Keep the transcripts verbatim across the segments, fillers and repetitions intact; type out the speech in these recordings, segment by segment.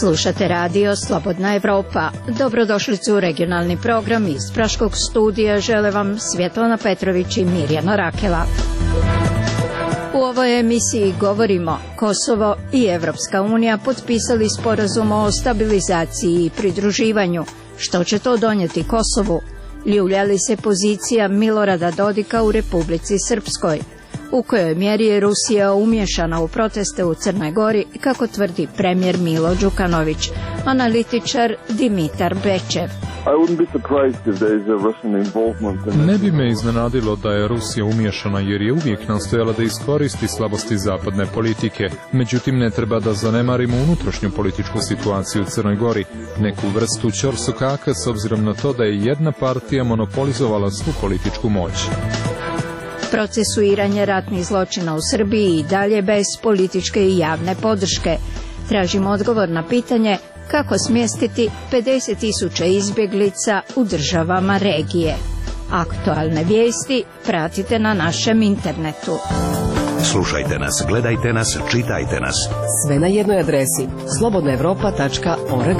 Slušate radio Slobodna Evropa. Dobrodošlicu u regionalni program iz Praškog studija. Žele vam Svjetlana Petrović i Mirjana Rakela. U ovoj emisiji govorimo: Kosovo i Evropska unija potpisali sporazum o stabilizaciji i pridruživanju. Što će to donijeti Kosovu? Ljulja li se pozicija Milorada Dodika u Republici Srpskoj? U kojoj mjeri je Rusija umješana u proteste u Crnoj Gori, kako tvrdi premijer Milo Đukanović, analitičar Dimitar Bečev. Ne bi me iznenadilo da je Rusija umješana, jer je uvijek nastojala da iskoristi slabosti zapadne politike. Međutim, ne treba da zanemarimo unutrašnju političku situaciju u Crnoj Gori, neku vrstu ćorsokaka s obzirom na to da je jedna partija monopolizovala svu političku moć. Procesuiranje ratnih zločina u Srbiji i dalje bez političke i javne podrške. Tražimo odgovor na pitanje kako smjestiti pedeset tisuća izbjeglica u državama regije. Aktualne vijesti pratite na našem internetu. Slušajte nas, gledajte nas, čitajte nas. Sve na jednoj adresi: slobodna evropa tačka org.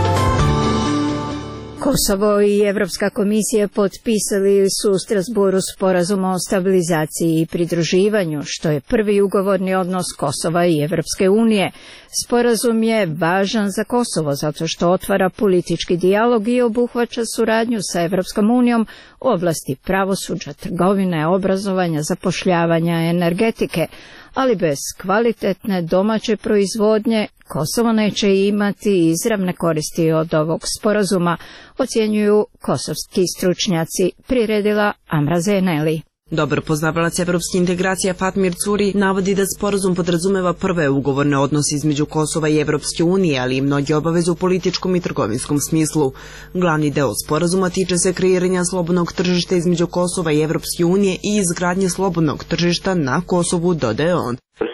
Kosovo i Evropska komisija potpisali su u Strasburu sporazum o stabilizaciji i pridruživanju, što je prvi ugovorni odnos Kosova i Evropske unije. Sporazum je važan za Kosovo zato što otvara politički dijalog i obuhvaća suradnju sa Evropskom unijom u oblasti pravosuđa, trgovine, obrazovanja, zapošljavanja, energetike, ali bez kvalitetne domaće proizvodnje Kosovo neće imati izravne koristi od ovog sporazuma, ocjenjuju kosovski stručnjaci, priredila Amra Zeneli. Dobar poznavalac evropske integracije Fatmir Curi navodi da sporazum podrazumeva prve ugovorne odnose između Kosova i Evropske unije, ali i mnoge obaveze u političkom i trgovinskom smislu. Glavni deo sporazuma tiče se kreiranja slobodnog tržišta između Kosova i Evropske unije i izgradnje slobodnog tržišta na Kosovu, dodaje on.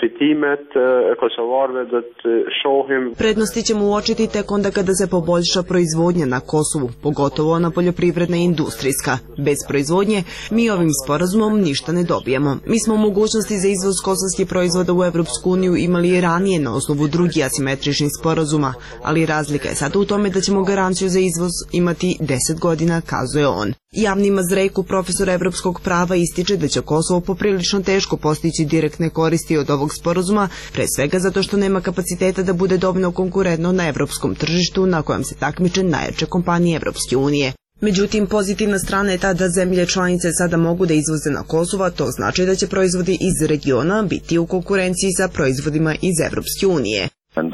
Prednosti ćemo uočiti tek onda kada se poboljša proizvodnja na Kosovu, pogotovo ona poljoprivredna i industrijska. Bez proizvodnje mi ovim sporazumom ništa ne dobijemo. Mi smo mogućnosti za izvoz kosovskih proizvoda u Evropsku uniju imali i ranije na osnovu drugih asimetričnih sporazuma, ali razlika je sada u tome da ćemo garanciju za izvoz imati deset godina, kazuje on. Javni Mazrejku, profesor evropskog prava, ističe da će Kosovo poprilično teško postići direktne koristi od ovog sporazuma, pre svega zato što nema kapaciteta da bude dovoljno konkurentno na evropskom tržištu na kojem se takmiče najjače kompanije Evropske unije. Međutim, pozitivna strana je ta da zemlje članice sada mogu da izvoze na Kosovo, to znači da će proizvodi iz regiona biti u konkurenciji sa proizvodima iz Evropske unije.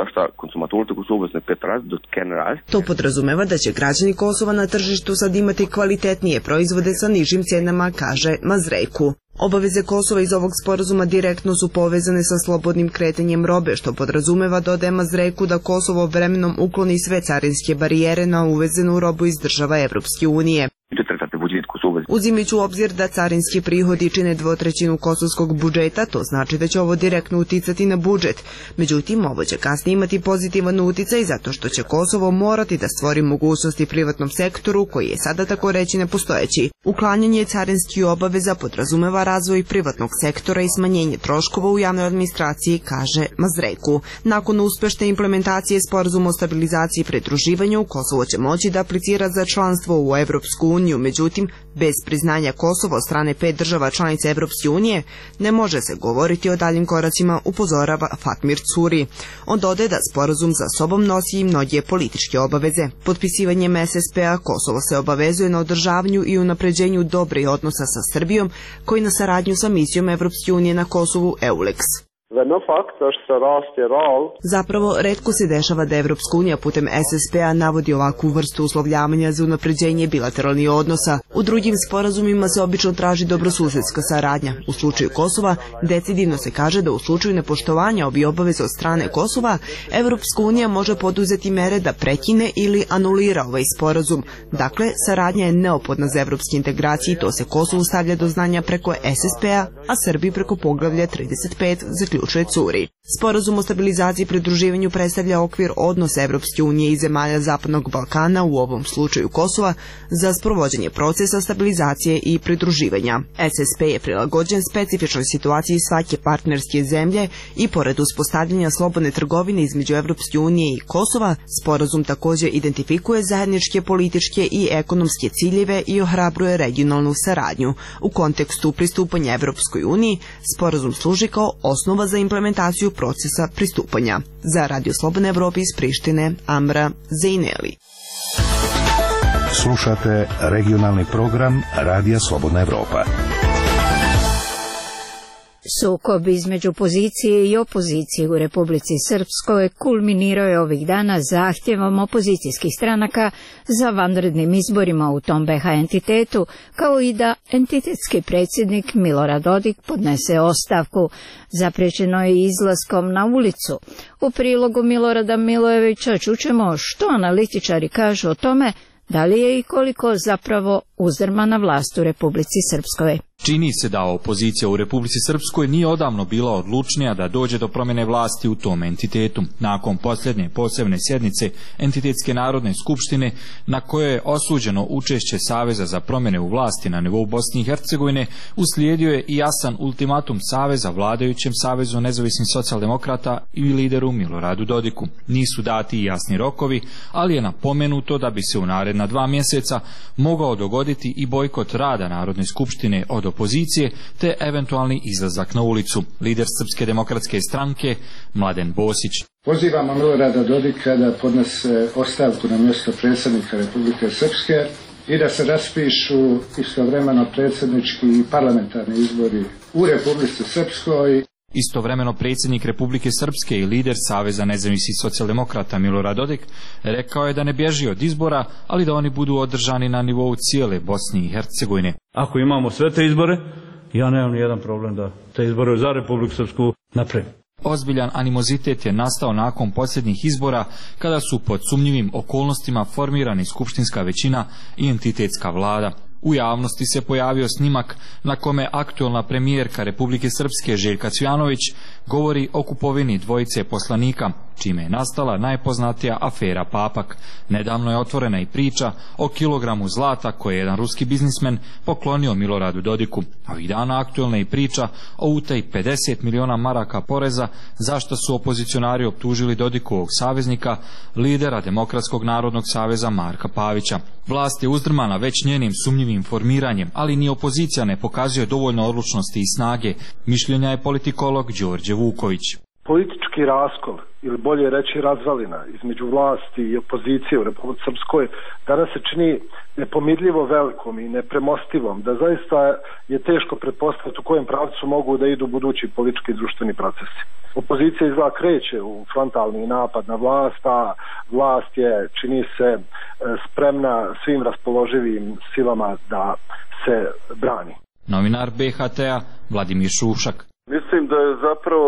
To podrazumeva da će građani Kosova na tržištu sad imati kvalitetnije proizvode sa nižim cijenama, kaže Mazrejku. Obaveze Kosova iz ovog sporazuma direktno su povezane sa slobodnim kretanjem robe, što podrazumeva, dodaje Mazrejku, da Kosovo vremenom ukloni sve carinske barijere na uvezenu robu iz država Evropske unije. Uzimajući u obzir da carinski prihodi čine dvotrećinu kosovskog budžeta, to znači da će ovo direktno uticati na budžet. Međutim, ovo će kasnije imati pozitivan uticaj zato što će Kosovo morati da stvori mogućnosti privatnom sektoru koji je sada tako reći nepostojeći. Uklanjanje carinskih obaveza podrazumeva razvoj privatnog sektora i smanjenje troškova u javnoj administraciji, kaže Mazrejku. Nakon uspešne implementacije sporazuma o stabilizaciji i pridruživanju, Kosovo će moći da aplicira za članstvo u Evropsku uniju, međutim, bez priznanja Kosova od strane pet država članica Evropske unije ne može se govoriti o daljim koracima, upozorava Fatmir Curi. On dodaje da sporazum za sobom nosi i mnoge političke obaveze. Potpisivanjem S S P-a Kosovo se obavezuje na održavanju i unapređenju dobrih odnosa sa Srbijom, koji na saradnju sa misijom Evropske unije na Kosovu EULEX. Zapravo, retko se dešava da Evropska unija putem S S P-a navodi ovakvu vrstu uslovljavanja za unapređenje bilateralnih odnosa. U drugim sporazumima se obično traži dobrosusedska saradnja. U slučaju Kosova, decidivno se kaže da u slučaju nepoštovanja ovih obaveza od strane Kosova, Evropska unija može poduzeti mere da prekine ili anulira ovaj sporazum. Dakle, saradnja je neophodna za evropske integracije i to se Kosovu stavlja do znanja preko S S P-a, a Srbiji preko poglavlja trideset pet, zaključuje Curi. Sporazum o stabilizaciji i pridruživanju predstavlja okvir odnosa Evropske unije i zemalja Zapadnog Balkana, u ovom slučaju Kosova, za sprovođenje procesa stabilizacije i pridruživanja. S S P je prilagođen specifičnoj situaciji svake partnerske zemlje i pored uspostavljanja slobodne trgovine između Evropske unije i Kosova, sporazum također identifikuje zajedničke političke i ekonomske ciljeve i ohrabruje regionalnu saradnju. U kontekstu pristupanja Evropskoj uniji, sporazum služi kao osnova za implementaciju procesa pristupanja. Za Radio Slobodne Evrope iz Prištine, Amra Zejneli. Slušate regionalni program Radija Slobodna Evropa. Sukob između pozicije i opozicije u Republici Srpskoj kulminirao je ovih dana zahtjevom opozicijskih stranaka za vanrednim izborima u tom B iH entitetu, kao i da entitetski predsjednik Milorad Dodik podnese ostavku. Zapriječeno je izlaskom na ulicu. U prilogu Milorada Milojevića čućemo što analitičari kažu o tome, da li je i koliko zapravo uzdrmana vlast u Republici Srpskoj. Čini se da opozicija u Republici Srpskoj nije odavno bila odlučnija da dođe do promjene vlasti u tom entitetu. Nakon posljednje posebne sjednice Entitetske narodne skupštine, na kojoj je osuđeno učešće Saveza za promjene u vlasti na nivou Bosne i Hercegovine, uslijedio je i jasan ultimatum Saveza vladajućem Savezu nezavisnih socijaldemokrata i lideru Miloradu Dodiku. Nisu dati i jasni rokovi, ali je napomenuto da bi se u naredna dva mjeseca mogao dogoditi i bojkot rada Narodne skupštine od opozicije, te eventualni izlazak na ulicu. Lider Srpske demokratske stranke, Mladen Bosić. Pozivamo Milorada Dodika da podnese ostavku na mjesto predsjednika Republike Srpske i da se raspišu istovremeno predsjednički i parlamentarni izbori u Republici Srpskoj. Istovremeno predsjednik Republike Srpske i lider Saveza nezavisnih socijaldemokrata Milorad Dodik rekao je da ne bježi od izbora, ali da oni budu održani na nivou cijele Bosne i Hercegovine. Ako imamo sve te izbore, ja nemam ni jedan problem da te izbore za Republiku Srpsku napravim. Ozbiljan animozitet je nastao nakon posljednjih izbora, kada su pod sumnjivim okolnostima formirani skupštinska većina i entitetska vlada. U javnosti se pojavio snimak na kome aktualna premijerka Republike Srpske Željka Cvjanović govori o kupovini dvojice poslanika, čime je nastala najpoznatija afera Papak. Nedavno je otvorena i priča o kilogramu zlata koje je jedan ruski biznismen poklonio Miloradu Dodiku, a ovih dana aktualna je i priča o utaji pedeset miliona maraka poreza, zašto su opozicionari optužili Dodikovog saveznika, lidera Demokratskog narodnog saveza Marka Pavića. Vlast je uzdrmana već njenim sumnjivim formiranjem, ali ni opozicija ne pokazuje dovoljno odlučnosti i snage, mišljenja je politikolog Đorđe Vuković. Politički raskol, ili bolje reći razvalina, između vlasti i opozicije u Republici Srpskoj danas se čini nepomirljivo velikom i nepremostivom, da zaista je teško pretpostaviti u kojem pravcu mogu da idu budući politički i društveni procesi. Opozicija izgleda kreće u frontalni napad na vlast, a vlast je, čini se, spremna svim raspoloživim silama da se brani. Novinar B H T-a Vladimir Šušak. Mislim da je zapravo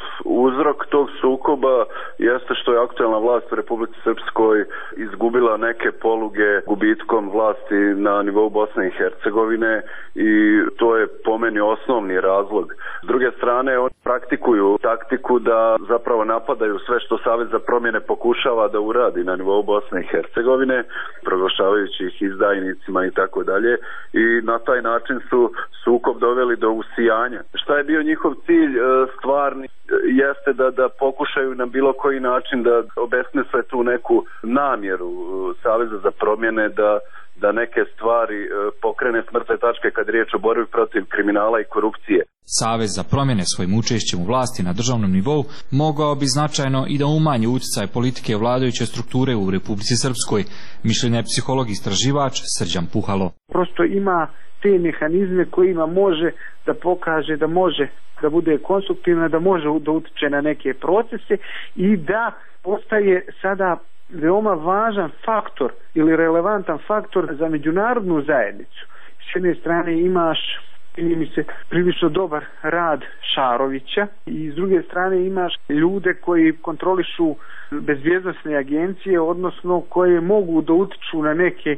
uzrok tog sukoba jeste što je aktualna vlast u Republici Srpskoj izgubila neke poluge gubitkom vlasti na nivou Bosne i Hercegovine i to je po meni osnovni razlog. S druge strane, oni praktikuju taktiku da zapravo napadaju sve što Savez za promjene pokušava da uradi na nivou Bosne i Hercegovine, proglašavajući ih izdajnicima i tako dalje, i na taj način su sukob doveli do usijanja. Šta je bio njihov cilj stvarni jeste da, da pokušaju na bilo koji način da obesmisle tu neku namjeru Saveza za promjene da, da neke stvari pokrene s mrtve tačke kad je riječ o borbi protiv kriminala i korupcije. Savez za promjene svojim učešćem u vlasti na državnom nivou mogao bi značajno i da umanji utjecaj politike vladajuće strukture u Republici Srpskoj, mišljenja je psiholog istraživač Srđan Puhalo. Prosto ima te mehanizme kojima može da pokaže da može da bude konstruktivna, da može da utiče na neke procese i da postaje sada veoma važan faktor ili relevantan faktor za međunarodnu zajednicu. S jedne strane imaš, čini mi se, prilično dobar rad Šarovića i s druge strane imaš ljude koji kontrolišu bezbjednosne agencije, odnosno koje mogu da utiču na neke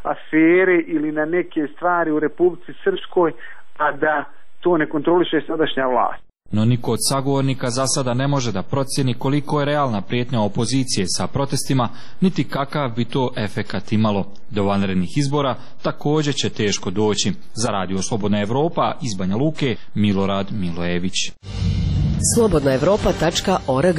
afere ili na neke stvari u Republici Srpskoj, a da to ne kontroliše sadašnja vlast. No niko od sagovornika za sada ne može da procjeni koliko je realna prijetnja opozicije sa protestima, niti kakav bi to efekat imalo. Do vanrednih izbora također će teško doći. Za Radio Slobodna Evropa iz Banja Luke, Milorad Milojević. slobodna evropa tačka org.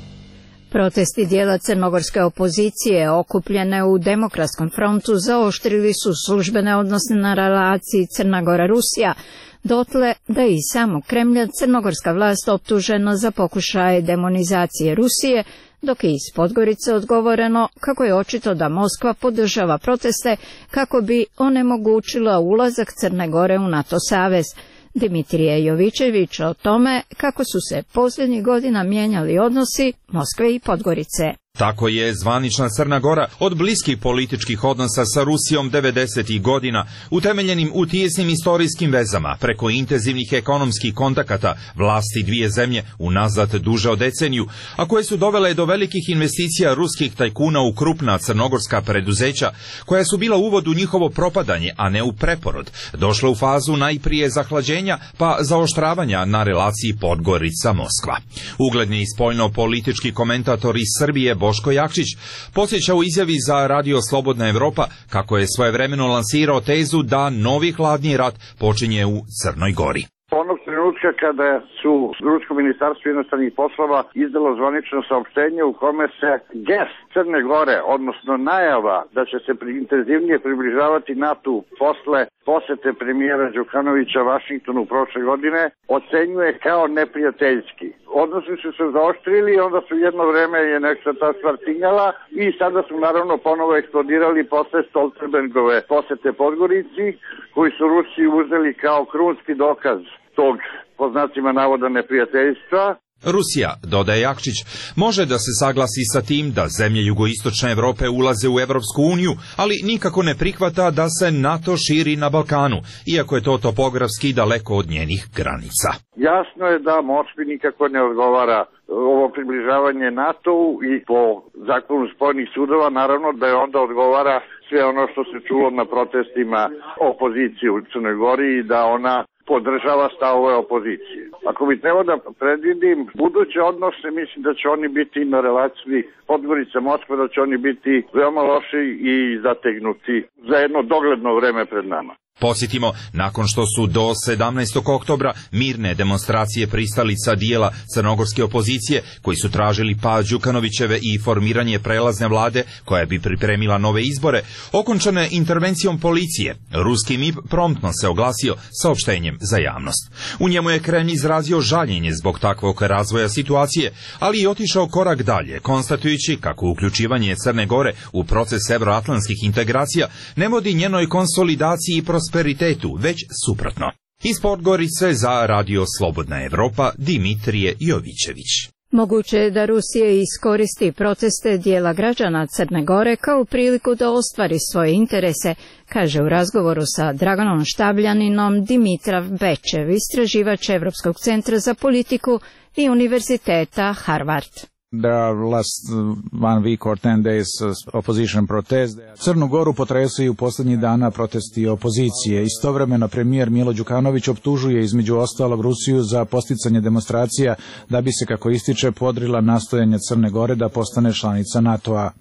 Protesti dijela crnogorske opozicije okupljene u Demokratskom frontu zaoštrili su službene odnose na relaciji Crna Gora-Rusija, dotle da i samo Kremlja crnogorska vlast optužena za pokušaje demonizacije Rusije, dok je iz Podgorice odgovoreno kako je očito da Moskva podržava proteste kako bi onemogućila ulazak Crne Gore u NATO savez. Dimitrije Jovičević o tome kako su se posljednjih godina mijenjali odnosi Moskve i Podgorice. Tako je zvanična Crna Gora od bliskih političkih odnosa sa Rusijom devedesetih godina, utemeljenim u tijesnim istorijskim vezama, preko intenzivnih ekonomskih kontakata vlasti dvije zemlje unazad duže od deceniju, a koje su dovele do velikih investicija ruskih tajkuna u krupna crnogorska preduzeća, koja su bila uvod u njihovo propadanje, a ne u preporod, došla u fazu najprije zahlađenja, pa zaoštravanja na relaciji Podgorica-Moskva. Ugledni spoljno-politički komentator iz Srbije Boško Jakšić podsjeća u izjavi za Radio Slobodna Evropa kako je svojevremeno lansirao tezu da novi hladni rat počinje u Crnoj Gori. Onog trenutka kada su Rusko ministarstvo inostranih poslova izdalo zvanično saopštenje u kome se gest Crne Gore, odnosno najava da će se intenzivnije približavati NATO posle posete premijera Đukanovića Vašingtonu prošle godine, ocenjuje kao neprijateljski. Odnosi su se zaoštrili i onda su jedno vreme je nešto ta stvar tinjala i sada su naravno ponovo eksplodirali posle Stoltenbergove posete Podgorici, koji su Rusiji uzeli kao krunski dokaz tog, po znacima navoda, neprijateljstva. Rusija, dodaje Jakšić, može da se saglasi sa tim da zemlje jugoistočne Evrope ulaze u Evropsku uniju, ali nikako ne prihvata da se NATO širi na Balkanu, iako je to topografski daleko od njenih granica. Jasno je da Moskvi nikako ne odgovara ovo približavanje NATO-u i po zakonu spojenih sudova naravno da je onda odgovara sve ono što se čulo na protestima opozicije u Crnoj Gori i da ona podržava stavove opozicije. Ako bi trebao da predvidim buduće odnose, mislim da će oni biti na relaciji Podgorica-Moskva, da će oni biti veoma loši i zategnuti za jedno dogledno vreme pred nama. Posjetimo, nakon što su do sedamnaestog oktobra mirne demonstracije pristalica dijela crnogorske opozicije, koji su tražili pad Đukanovićeve i formiranje prelazne vlade koja bi pripremila nove izbore, okončane intervencijom policije, ruski M I P promptno se oglasio saopštenjem za javnost. U njemu je Kremlj izrazio žaljenje zbog takvog razvoja situacije, ali i otišao korak dalje, konstatujući kako uključivanje Crne Gore u proces evroatlantskih integracija ne vodi njenoj konsolidaciji i prosperitetu, već suprotno. Iz Podgorice za Radio Slobodna Evropa, Dimitrije Jovičević. Moguće je da Rusija iskoristi proteste dijela građana Crne Gore kao priliku da ostvari svoje interese, kaže u razgovoru sa Draganom Štabljaninom Dimitrav Bečev, istraživač Evropskog centra za politiku i Univerziteta Harvard. There are last one week or ten days opposition protest. Crnu Goru potresaju posljednjih dana protesti opozicije. Istovremeno premijer Milo Đukanović optužuje između ostalog Rusiju za posticanje demonstracija da bi se, kako ističe, podrila nastojanje Crne Gore da postane članica NATO-a.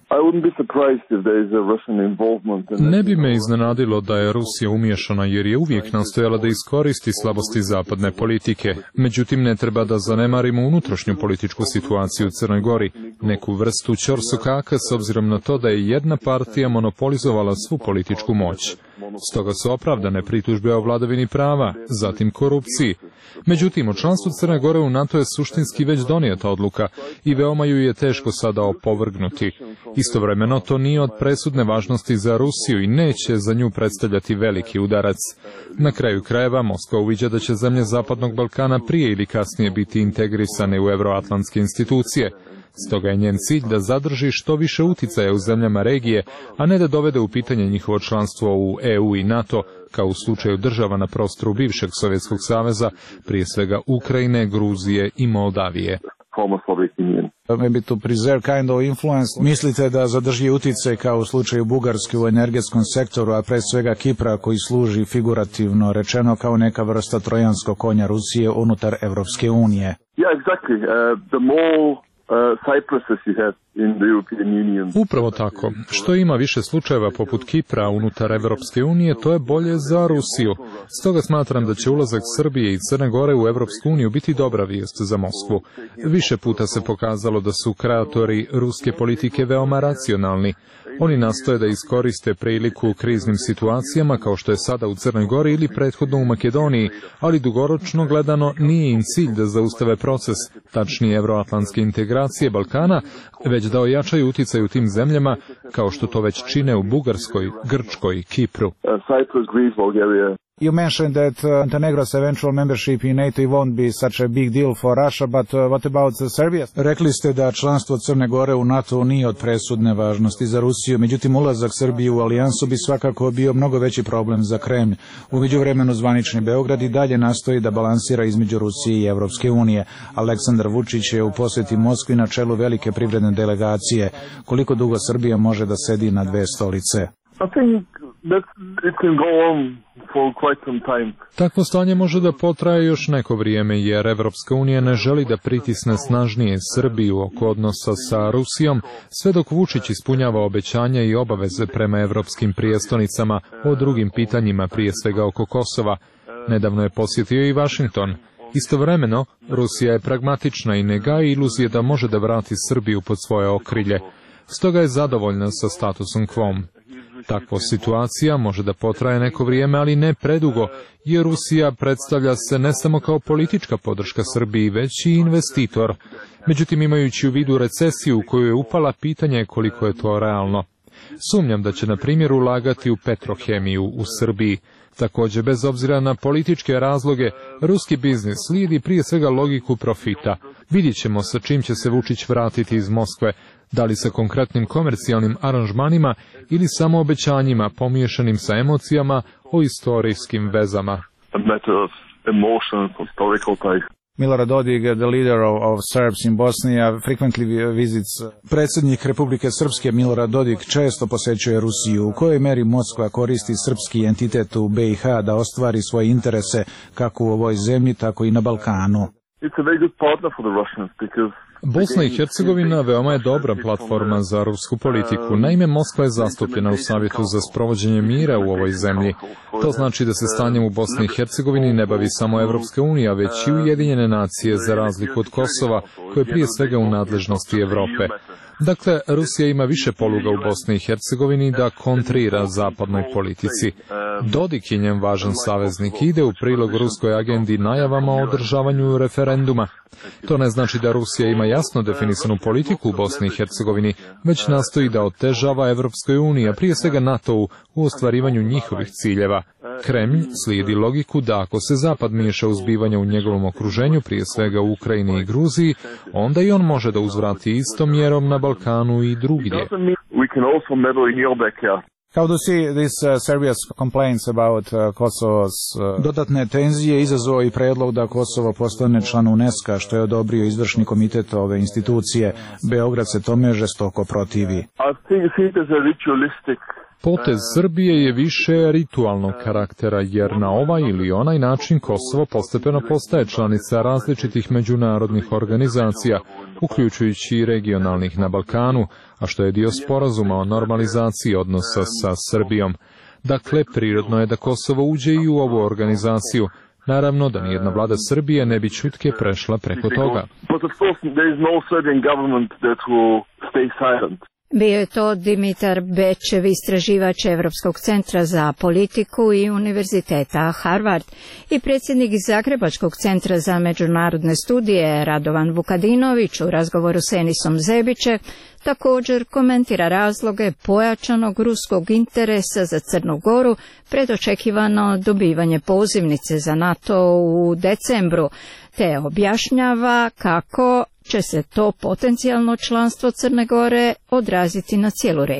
Ne bi me iznenadilo da je Rusija umiješana jer je uvijek nastojala da iskoristi slabosti zapadne politike. Međutim, ne treba da zanemarimo unutrašnju političku situaciju u Crnoj Gori, neku vrstu ćorsokaka s obzirom na to da je jedna partija monopolizovala svu političku moć. Stoga su opravdane pritužbe o vladavini prava, zatim korupciji. Međutim, o članstvu Crne Gore u NATO je suštinski već donijeta odluka i veoma ju je teško sada opovrgnuti. Istovremeno, to nije od presudne važnosti za Rusiju i neće za nju predstavljati veliki udarac. Na kraju krajeva, Moskva uviđa da će zemlje Zapadnog Balkana prije ili kasnije biti integrisane u evroatlantske institucije. Stoga je njen cilj da zadrži što više uticaja u zemljama regije, a ne da dovede u pitanje njihovo članstvo u E U i NATO, kao u slučaju država na prostoru bivšeg Sovjetskog saveza, prije svega Ukrajine, Gruzije i Moldavije. maybe to preserve kind of influence. Mislite da zadrži utjecaj kao u slučaju Bugarske u energetskom sektoru, a pre svega Kipra koji služi figurativno rečeno kao neka vrsta trojanskog konja Rusije unutar Evropske unije? Yeah, exactly. Uh, the more Uh, Cyprus you have in the European Union. Upravo tako. Što ima više slučajeva poput Kipra unutar Evropske unije, to je bolje za Rusiju. Stoga smatram da će ulazak Srbije i Crne Gore u Evropsku uniju biti dobra vijest za Moskvu. Više puta se pokazalo da su kreatori ruske politike veoma racionalni. Oni nastoje da iskoriste priliku u kriznim situacijama kao što je sada u Crnoj Gori ili prethodno u Makedoniji, ali dugoročno gledano nije im cilj da zaustave proces, tačnije evroatlantske integracije Balkana, već da ojačaju utjecaj u tim zemljama kao što to već čine u Bugarskoj, Grčkoj i Kipru. Uh, Cyprus, Greece, Bulgaria. You mentioned that uh, Montenegro's eventual membership in NATO won't be such a big deal for Russia, but uh, what about uh, Serbia? Rekli ste da članstvo Crne Gore u NATO nije od presudne važnosti za Rusiju, međutim ulazak Srbije u alijansu bi svakako bio mnogo veći problem za Kremlj. U međuvremenu zvanični Beograd i dalje nastoji da balansira između Rusije i Evropske unije. Aleksandar Vučić je u posjeti Moskvi na čelu velike privredne delegacije. Koliko dugo Srbija može da sedi na dve stolice? I think that it can go on for quite some time. Takvo stanje može da potraje još neko vrijeme, jer Evropska unija ne želi da pritisne snažnije Srbiju oko odnosa sa Rusijom, sve dok Vučić ispunjava obećanja i obaveze prema evropskim prijestonicama o drugim pitanjima, prije svega oko Kosova. Nedavno je posjetio i Vašington. Istovremeno, Rusija je pragmatična i ne gaji iluzije da može da vrati Srbiju pod svoje okrilje. Stoga je zadovoljna sa statusom quo. Takva situacija može da potraje neko vrijeme, ali ne predugo, jer Rusija predstavlja se ne samo kao politička podrška Srbiji, već i investitor. Međutim, imajući u vidu recesiju u koju je upala, pitanje je koliko je to realno. Sumnjam da će, na primjer, ulagati u petrohemiju u Srbiji. Također, bez obzira na političke razloge, ruski biznis slijedi prije svega logiku profita. Vidjet ćemo sa čim će se Vučić vratiti iz Moskve, da li sa konkretnim komercijalnim aranžmanima ili samo obećanjima pomiješanim sa emocijama o istorijskim vezama. Milorad Dodik, the leader of, of Serbs in Bosnia, frequently visits. Predsjednik Republike Srpske Milorad Dodik često posećuje Rusiju. U kojoj meri Moskva koristi srpski entitet u B i H da ostvari svoje interese kako u ovoj zemlji, tako i na Balkanu? It's a very good partner for the Russians because Bosna i Hercegovina veoma je dobra platforma za rusku politiku. Naime, Moskva je zastupljena u Savjetu za sprovođenje mira u ovoj zemlji. To znači da se stanjem u Bosni i Hercegovini ne bavi samo Evropska unija, već i Ujedinjene nacije, za razliku od Kosova, koje je prije svega u nadležnosti Evrope. Dakle, Rusija ima više poluga u Bosni i Hercegovini da kontrira zapadnoj politici. Dodik je njen važan saveznik i ide u prilog ruskoj agendi najavama o održavanju referenduma. To ne znači da Rusija ima jasno definisanu politiku u Bosni i Hercegovini, već nastoji da otežava Evropskoj uniji, a prije svega NATO-u u ostvarivanju njihovih ciljeva. Kremlj slijedi logiku da ako se Zapad miješa u zbivanja u njegovom okruženju, prije svega u Ukrajini i Gruziji, onda i on može da uzvrati istom mjerom na Balkanu i drugdje. How do you see this uh, Serbia's complaints about uh, Kosovo's uh... dodatne tenzije izazvao i predlog da Kosovo postane član UNESCO, što je odobrio izvršni komitet ove institucije. Beograd se tome žestoko protivi. I think it is a ritualistic Potez Srbije je više ritualnog karaktera, jer na ovaj ili onaj način Kosovo postepeno postaje članica različitih međunarodnih organizacija, uključujući i regionalnih na Balkanu, a što je dio sporazuma o normalizaciji odnosa sa Srbijom. Dakle, prirodno je da Kosovo uđe i u ovu organizaciju. Naravno da nijedna vlada Srbije ne bi čutke prešla preko toga. Bio je to Dimitar Bečev, istraživač Evropskog centra za politiku i Univerziteta Harvard, i predsjednik Zagrebačkog centra za međunarodne studije Radovan Vukadinović u razgovoru s Enisom Zebiće također komentira razloge pojačanog ruskog interesa za Crnu Goru pred očekivano dobivanje pozivnice za NATO u decembru, te objašnjava kako će se to potencijalno članstvo Crne Gore odraziti na cijelu regiju.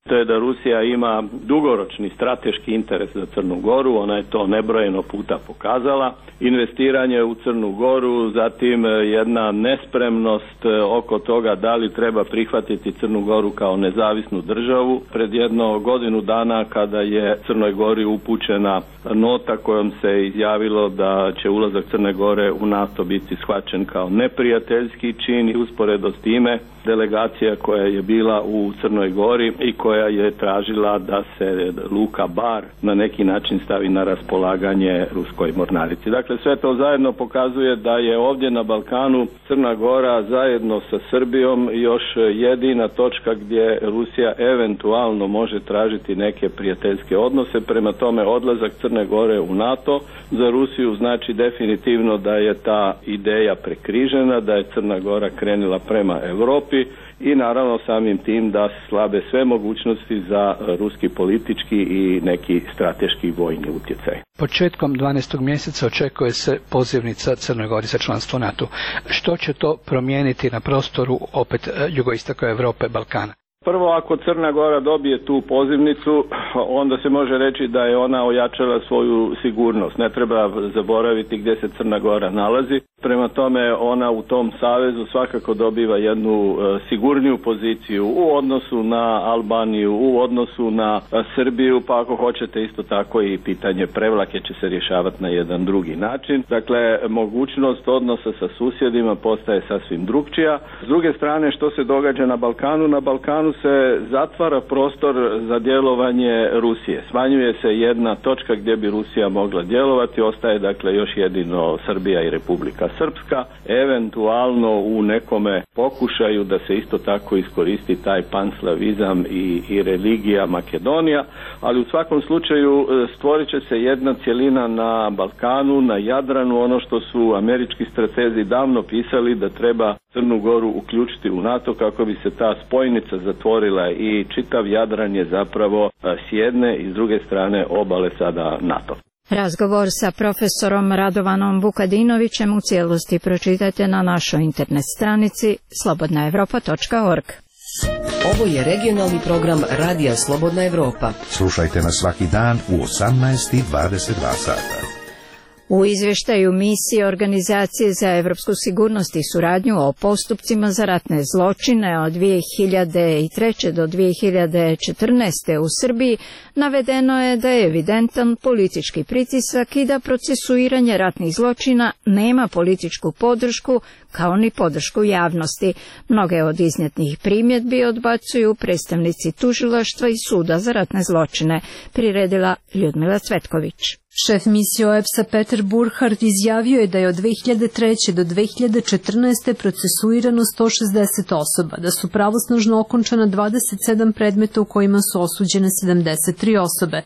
To je da Rusija ima dugoročni strateški interes za Crnu Goru, ona je to nebrojeno puta pokazala. Investiranje u Crnu Goru, zatim jedna nespremnost oko toga da li treba prihvatiti Crnu Goru kao nezavisnu državu. Pred jedno godinu dana kada je Crnoj Gori upućena nota kojom se izjavilo da će ulazak Crne Gore u NATO biti shvaćen kao neprijateljski čin i usporedo s time delegacija koja je bila u Crnoj Gori i koja je tražila da se luka Bar na neki način stavi na raspolaganje ruskoj mornarici. Dakle, sve to zajedno pokazuje da je ovdje na Balkanu Crna Gora zajedno sa Srbijom još jedina točka gdje Rusija eventualno može tražiti neke prijateljske odnose. Prema tome, odlazak Crne Gore u NATO za Rusiju znači definitivno da je ta ideja prekrižena, da je Crna Gora krenula prema Europi i naravno samim tim da slabe sve mogućnosti za ruski politički i neki strateški vojni utjecaj. Početkom dvanaestog mjeseca očekuje se pozivnica Crnoj Gori za članstvo NATO. Što će to promijeniti na prostoru opet jugoistoka Europe, Balkana? Prvo, ako Crna Gora dobije tu pozivnicu, onda se može reći da je ona ojačala svoju sigurnost. Ne treba zaboraviti gdje se Crna Gora nalazi. Prema tome, ona u tom savezu svakako dobiva jednu e, sigurniju poziciju u odnosu na Albaniju, u odnosu na a, Srbiju, pa ako hoćete isto tako i pitanje Prevlake će se rješavati na jedan drugi način. Dakle, mogućnost odnosa sa susjedima postaje sasvim drukčija. S druge strane, što se događa na Balkanu? Na Balkanu se zatvara prostor za djelovanje Rusije. Smanjuje se jedna točka gdje bi Rusija mogla djelovati, ostaje dakle još jedino Srbija i Republika Srpska, eventualno u nekome pokušaju da se isto tako iskoristi taj panslavizam i, i religija Makedonija, ali u svakom slučaju stvorit će se jedna cjelina na Balkanu, na Jadranu, ono što su američki stratezi davno pisali da treba Crnu Goru uključiti u NATO kako bi se ta spojnica zatvorila i čitav Jadran je zapravo s jedne i s druge strane obale sada NATO. Razgovor sa profesorom Radovanom Vukadinovićem u cijelosti pročitajte na našoj internet stranici slobodna europa točka org. Ovo je regionalni program Radija Slobodna Evropa. Slušajte nas svaki dan u osamnaest i dvadeset dva sata. U izvještaju misije Organizacije za evropsku sigurnost i suradnju o postupcima za ratne zločine od dvije hiljade treće do dvije hiljade četrnaeste u Srbiji navedeno je da je evidentan politički pritisak i da procesuiranje ratnih zločina nema političku podršku kao ni podršku javnosti. Mnoge od iznijetih primjedbi odbacuju predstavnici tužilaštva i suda za ratne zločine, priredila Ljudmila Cvetković. Šef misije O E P S-a Peter Burkhardt izjavio je da je od dvije hiljade treće do dvije hiljade četrnaeste procesuirano sto šezdeset osoba, da su pravosnažno okončana dvadeset sedam predmeta u kojima su osuđene sedamdeset tri osobe.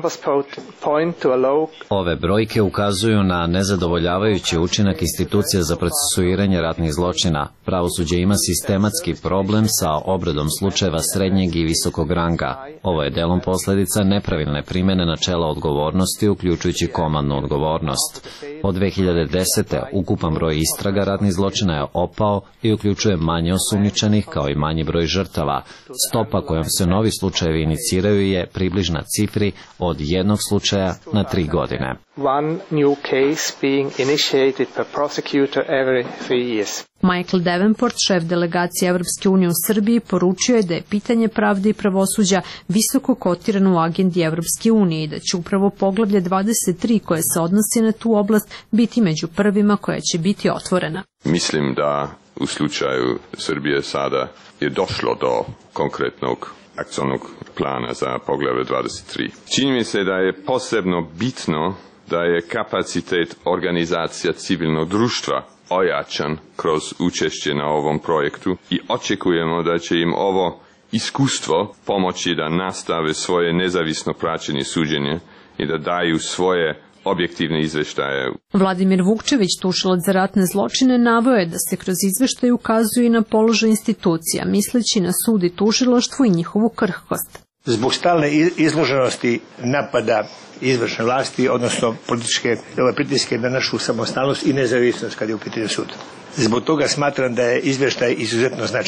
Ove brojke ukazuju na nezadovoljavajući učinak institucija za procesuiranje ratnih zločina. Pravosuđe ima sistematski problem sa obradom slučajeva srednjeg i visokog ranga. Ovo je delom posljedica nepravilne primjene načela odgovornosti, uključujući komandnu odgovornost. Od dvije hiljade desete. ukupan broj istraga ratnih zločina je opao i uključuje manje osumnjičenih kao i manji broj žrtava. Stopa kojom se novi slučajevi iniciraju je približna cifri od jednog slučaja na tri godine. One new case being initiated per prosecutor every three years. Michael Davenport, šef delegacije Evropske unije u Srbiji, poručio je da je pitanje pravde i pravosuđa visoko kotirano u agendi Evropske unije i da će upravo poglavlje dvadeset tri koje se odnosi na tu oblast biti među prvima koja će biti otvorena. Mislim da u slučaju Srbije sada je došlo do konkretnog akcionog plana za poglavlje dvadeset tri. Čini mi se da je posebno bitno da je kapacitet organizacija civilnog društva ojačan kroz učešće na ovom projektu i očekujemo da će im ovo iskustvo pomoći da nastave svoje nezavisno praćenje suđenja i da daju svoje objektivne izveštaje. Vladimir Vukčević, tužilac za ratne zločine, naveo je da se kroz izveštaj ukazuje i na položaj institucija, misleći na sud i tužilaštvo i njihovu krhkost. Zbog stalne izloženosti napada izvršne vlasti, odnosno političke pritiske na našu samostalnost i nezavisnost kad je u pitanju sud. Zbog toga smatram da je izvještaj izuzetno značajan.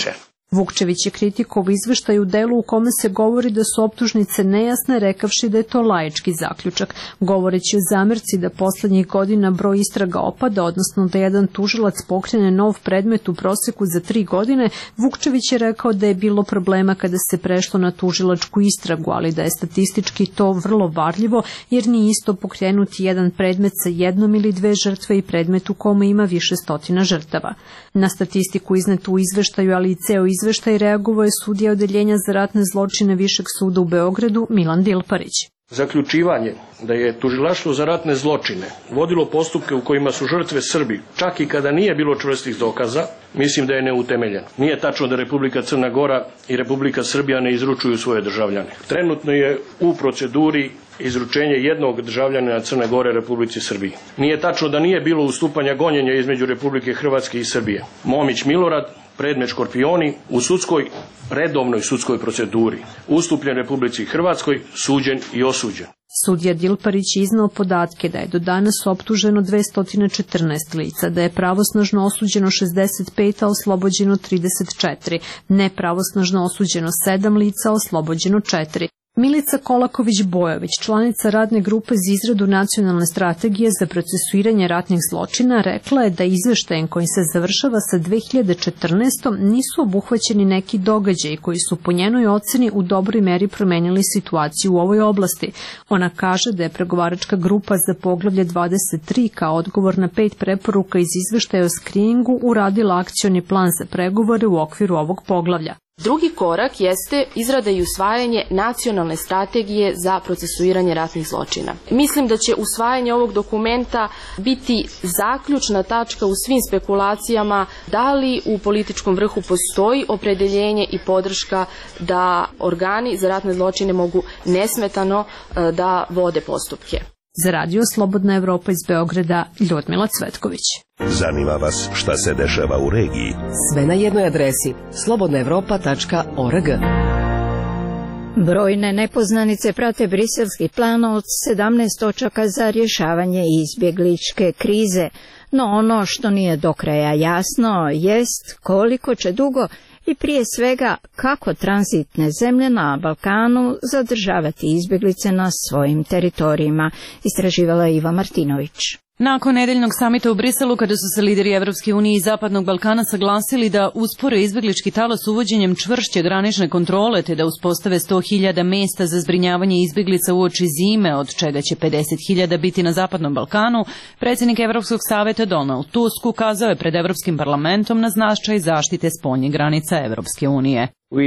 Vukčević je kritikovao izveštaj u delu u kome se govori da su optužnice nejasne, rekavši da je to laički zaključak. Govoreći o zamerci da poslednjih godina broj istraga opada, odnosno da jedan tužilac pokrene nov predmet u proseku za tri godine, Vukčević je rekao da je bilo problema kada se prešlo na tužilačku istragu, ali da je statistički to vrlo varljivo, jer nije isto pokrenuti jedan predmet sa jednom ili dve žrtve i predmet u kome ima više stotina žrtava. Na statistiku iznetu u izveštaju, ali i ceo izveštaj reagovao je sudija Odeljenja za ratne zločine Višeg suda u Beogradu Milan Dilparić. Zaključivanje da je tužilaštvo za ratne zločine vodilo postupke u kojima su žrtve Srbi, čak i kada nije bilo čvrstih dokaza, mislim da je neutemeljeno. Nije tačno da Republika Crna Gora i Republika Srbija ne izručuju svoje državljane. Trenutno je u proceduri izručenje jednog državljanina Crne Gore Republici Srbiji. Nije tačno da nije bilo ustupanja gonjenja između Republike Hrvatske i Srbije. Momić Milorad, predmet Škorpioni, u sudskoj, redovnoj sudskoj proceduri, ustupljen Republici Hrvatskoj, suđen i osuđen. Sudija Dilparić je iznao podatke da je do danas optuženo dvesta četrnaest lica, da je pravosnažno osuđeno šezdeset pet, a oslobođeno trideset četiri, nepravosnažno osuđeno sedam lica, a oslobođeno četiri. Milica Kolaković-Bojović, članica radne grupe za izradu nacionalne strategije za procesuiranje ratnih zločina, rekla je da izveštajem koji se završava sa dve hiljade četrnaestom. nisu obuhvaćeni neki događaji koji su po njenoj oceni u dobroj meri promenili situaciju u ovoj oblasti. Ona kaže da je pregovaračka grupa za poglavlje dvadeset tri kao odgovor na pet preporuka iz izveštaja o skriningu uradila akcioni plan za pregovore u okviru ovog poglavlja. Drugi korak jeste izrada i usvajanje nacionalne strategije za procesuiranje ratnih zločina. Mislim da će usvajanje ovog dokumenta biti zaključna tačka u svim spekulacijama da li u političkom vrhu postoji opredeljenje i podrška da organi za ratne zločine mogu nesmetano da vode postupke. Za radio Slobodna Evropa iz Beograda, Ljudmila Cvetković. Zanima vas šta se dešava u regiji? Sve na jednoj adresi slobodna evropa tačka org. Brojne nepoznanice prate briselski plan od sedamnaest točaka za rješavanje izbjegličke krize, no ono što nije do kraja jasno jest koliko će dugo i prije svega kako tranzitne zemlje na Balkanu zadržavati izbjeglice na svojim teritorijima, istraživala Iva Martinović. Nakon nedeljnog samita u Briselu, kada su se lideri Evropske unije i Zapadnog Balkana saglasili da uspore izbjeglički talas uvođenjem čvršće granične kontrole te da uspostave sto hiljada mesta za zbrinjavanje izbjeglica uoči zime, od čega će pedeset hiljada biti na Zapadnom Balkanu, predsjednik Evropskog saveta Donald Tusk ukazao je pred Evropskim parlamentom na značaj zaštite spoljnih granica Evropske unije.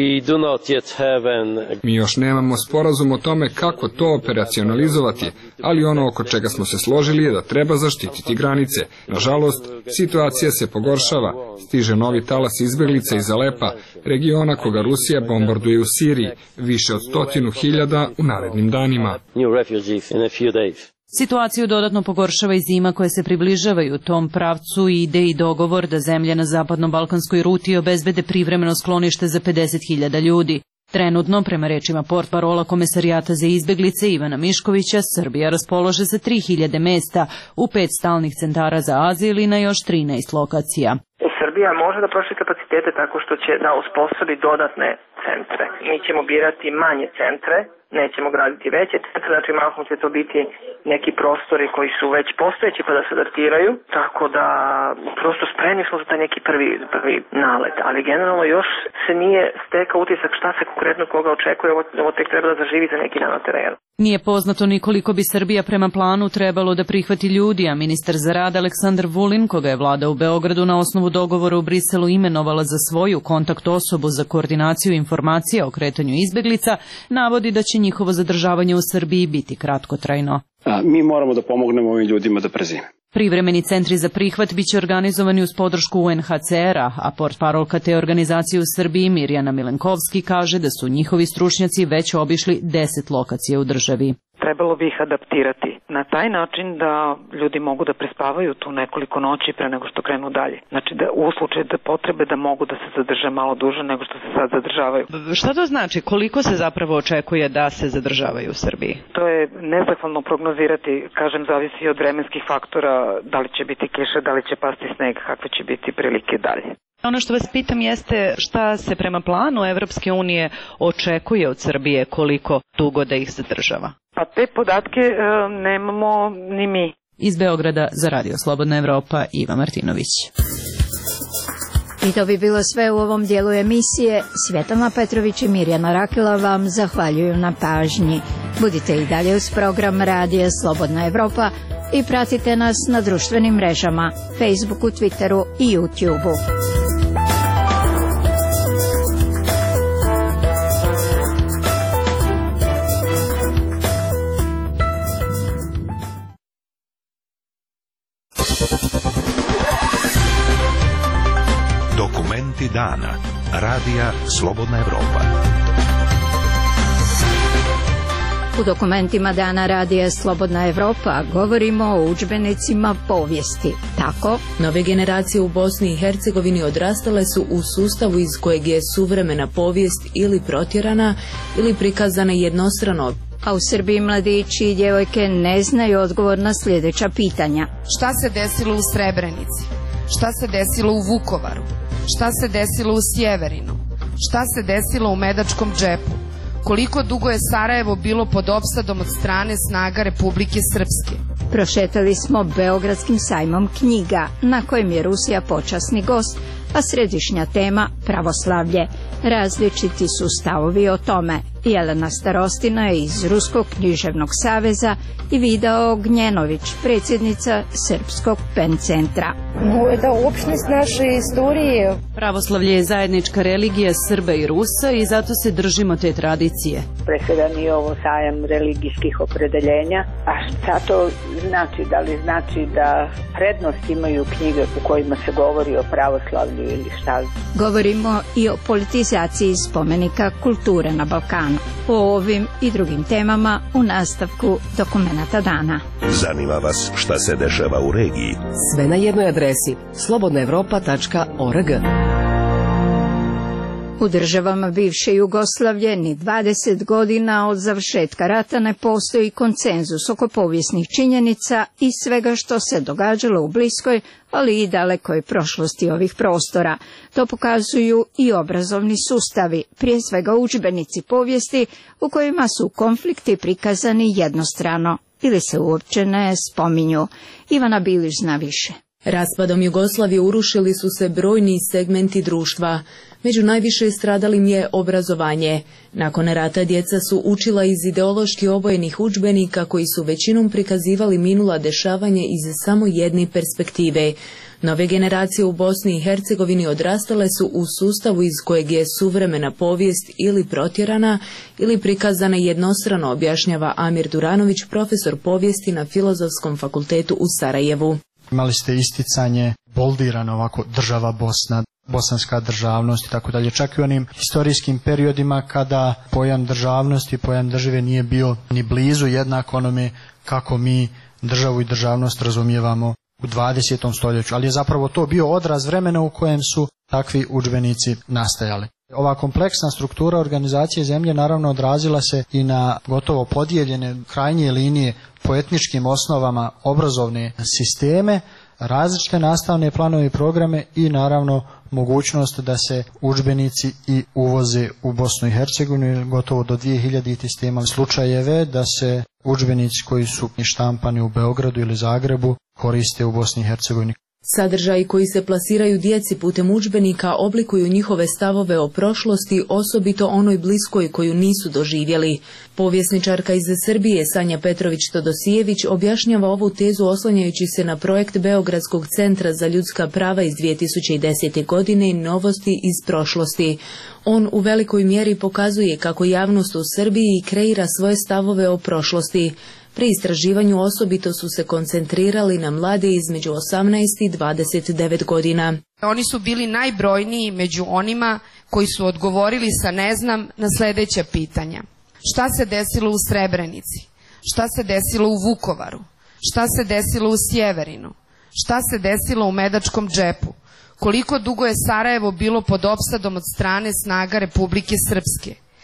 Mi još nemamo sporazum o tome kako to operacionalizovati, ali ono oko čega smo se složili je da treba zaštititi granice. Nažalost, situacija se pogoršava. Stiže novi talas izbjeglica iz Alepa, regiona koga Rusija bombarduje u Siriji, više od stotinu hiljada u narednim danima. Situaciju dodatno pogoršava i zima koja se približavaju. U tom pravcu ide i dogovor da zemlje na zapadno-balkanskoj ruti obezbede privremeno sklonište za pedeset hiljada ljudi. Trenutno, prema rečima portparola Komesarijata za izbjeglice Ivana Miškovića, Srbija raspolaže sa tri hiljade mesta u pet stalnih centara za azil i na još trinaest lokacija. Srbija može da proširi kapacitete tako što će da uspostavi dodatne centre. Mi ćemo birati manje centre, nećemo graditi veće centre, znači mahom će to biti neki prostori koji su već postojeći pa da se adaptiraju, tako da prosto spremni smo za taj neki prvi, prvi nalet, ali generalno još se nije stekao utisak šta se konkretno koga očekuje, ovo, ovo tek treba da zaživi za neki dan na terenu. Nije poznato ni koliko bi Srbija prema planu trebalo da prihvati ljudi, a ministar za rad Aleksandar Vulin, koga je vlada u Beogradu na osnovu dogovora u Briselu imenovala za svoju kontakt osobu za koordinaciju informacija o kretanju izbjeglica, navodi da će njihovo zadržavanje u Srbiji biti kratkotrajno. A, mi moramo da pomognemo ovim ljudima da prezime. Privremeni centri za prihvat biće organizovani uz podršku U N H C R-a, a portparolka te organizacije u Srbiji Mirjana Milenkovski kaže da su njihovi stručnjaci već obišli deset lokacija u državi. Trebalo bi ih adaptirati na taj način da ljudi mogu da prespavaju tu nekoliko noći pre nego što krenu dalje. Znači da u slučaju da potrebe da mogu da se zadrže malo duže nego što se sad zadržavaju. Šta to znači? Koliko se zapravo očekuje da se zadržavaju u Srbiji? To je nezahvalno prognozirati, kažem, zavisi od vremenskih faktora, da li će biti kiša, da li će pasti sneg, kakve će biti prilike dalje. Ono što vas pitam jeste šta se prema planu Evropske unije očekuje od Srbije, koliko dugo da ih zadržava? Pa te podatke e, nemamo ni mi. Iz Beograda za Radio Slobodna Evropa, Iva Martinović. I to bi bilo sve u ovom dijelu emisije. Svjetlana Petrović i Mirjana Rakila vam zahvaljuju na pažnji. Budite i dalje uz program Radija Slobodna Evropa i pratite nas na društvenim mrežama, Facebooku, Twitteru i YouTubeu. Dokumenti dana. Radija Slobodna Evropa. U dokumentima dana Radija Slobodna Evropa govorimo o udžbenicima povijesti. Tako, nove generacije u Bosni i Hercegovini odrastale su u sustavu iz kojeg je suvremena povijest ili protjerana ili prikazana jednostrano. A u Srbiji mladići i djevojke ne znaju odgovor na sljedeća pitanja. Šta se desilo u Srebrenici? Šta se desilo u Vukovaru? Šta se desilo u Sjeverinu? Šta se desilo u Medačkom džepu? Koliko dugo je Sarajevo bilo pod opsadom od strane snaga Republike Srpske? Prošetali smo Beogradskim sajmom knjiga, na kojem je Rusija počasni gost, a središnja tema pravoslavlje. Različiti su stavovi o tome. Jelena Starostina je iz Ruskog književnog saveza i Vida Ognjenović, predsjednica Srpskog pen centra. Это общность нашей истории. Pravoslavlje je zajednička religija Srba i Rusa i zato se držimo te tradicije. Presedan je ovo sajam religijskih opredeljenja. A šta to znači? Da li znači da prednost imaju knjige u kojima se govori o pravoslavlju ili šta? Govorimo i o politizaciji spomenika kulture na Balkanu. O ovim i drugim temama u nastavku Dokumenata dana. Zanima vas šta se dešava u regiji? Sve na jednoj adresi slobodna evropa tačka org. U državama bivše Jugoslavije ni dvadeset godina od završetka rata ne postoji konsenzus oko povijesnih činjenica i svega što se događalo u bliskoj, ali i dalekoj prošlosti ovih prostora. To pokazuju i obrazovni sustavi, prije svega udžbenici povijesti u kojima su konflikti prikazani jednostrano ili se uopće ne spominju. Ivana Bilić zna više. Raspadom Jugoslavije urušili su se brojni segmenti društva. Među najviše stradalim je obrazovanje. Nakon rata djeca su učila iz ideološki obojenih udžbenika koji su većinom prikazivali minula dešavanje iz samo jedne perspektive. Nove generacije u Bosni i Hercegovini odrastale su u sustavu iz kojeg je suvremena povijest ili protjerana ili prikazana jednostrano, objašnjava Amir Duranović, profesor povijesti na Filozofskom fakultetu u Sarajevu. Imali ste isticanje boldirano ovako država Bosna, bosanska državnost i tako dalje. Čak i u onim historijskim periodima kada pojam državnosti, pojam države nije bio ni blizu jednak onome kako mi državu i državnost razumijevamo u dvadesetom stoljeću. Ali je zapravo to bio odraz vremena u kojem su takvi udžbenici nastajali. Ova kompleksna struktura organizacije zemlje naravno odrazila se i na gotovo podijeljene krajnje linije po etničkim osnovama obrazovne sisteme, različite nastavne planove i programe i naravno mogućnost da se udžbenici i uvoze u Bosnu i Hercegovinu. Gotovo do dvije hiljadite ste imali slučajeve da se udžbenici koji su štampani u Beogradu ili Zagrebu koriste u Bosni i Hercegovini. Sadržaji koji se plasiraju djeci putem udžbenika oblikuju njihove stavove o prošlosti, osobito onoj bliskoj koju nisu doživjeli. Povjesničarka iz Srbije Sanja Petrović-Todosijević objašnjava ovu tezu oslanjajući se na projekt Beogradskog centra za ljudska prava iz dvije tisuće desete. godine Novosti iz prošlosti. On u velikoj mjeri pokazuje kako javnost u Srbiji kreira svoje stavove o prošlosti. Pri istraživanju osobito su se koncentrirali na mlade između osamnaest i dvadeset devet godina. Oni su bili najbrojniji među onima koji su odgovorili sa ne znam na sljedeća pitanja. Šta se desilo u Srebrenici? Šta se desilo u Vukovaru? Šta se desilo u Sjeverinu? Šta se desilo u Medačkom džepu? Koliko dugo je Sarajevo bilo pod opsadom od strane snaga Republike Srpske?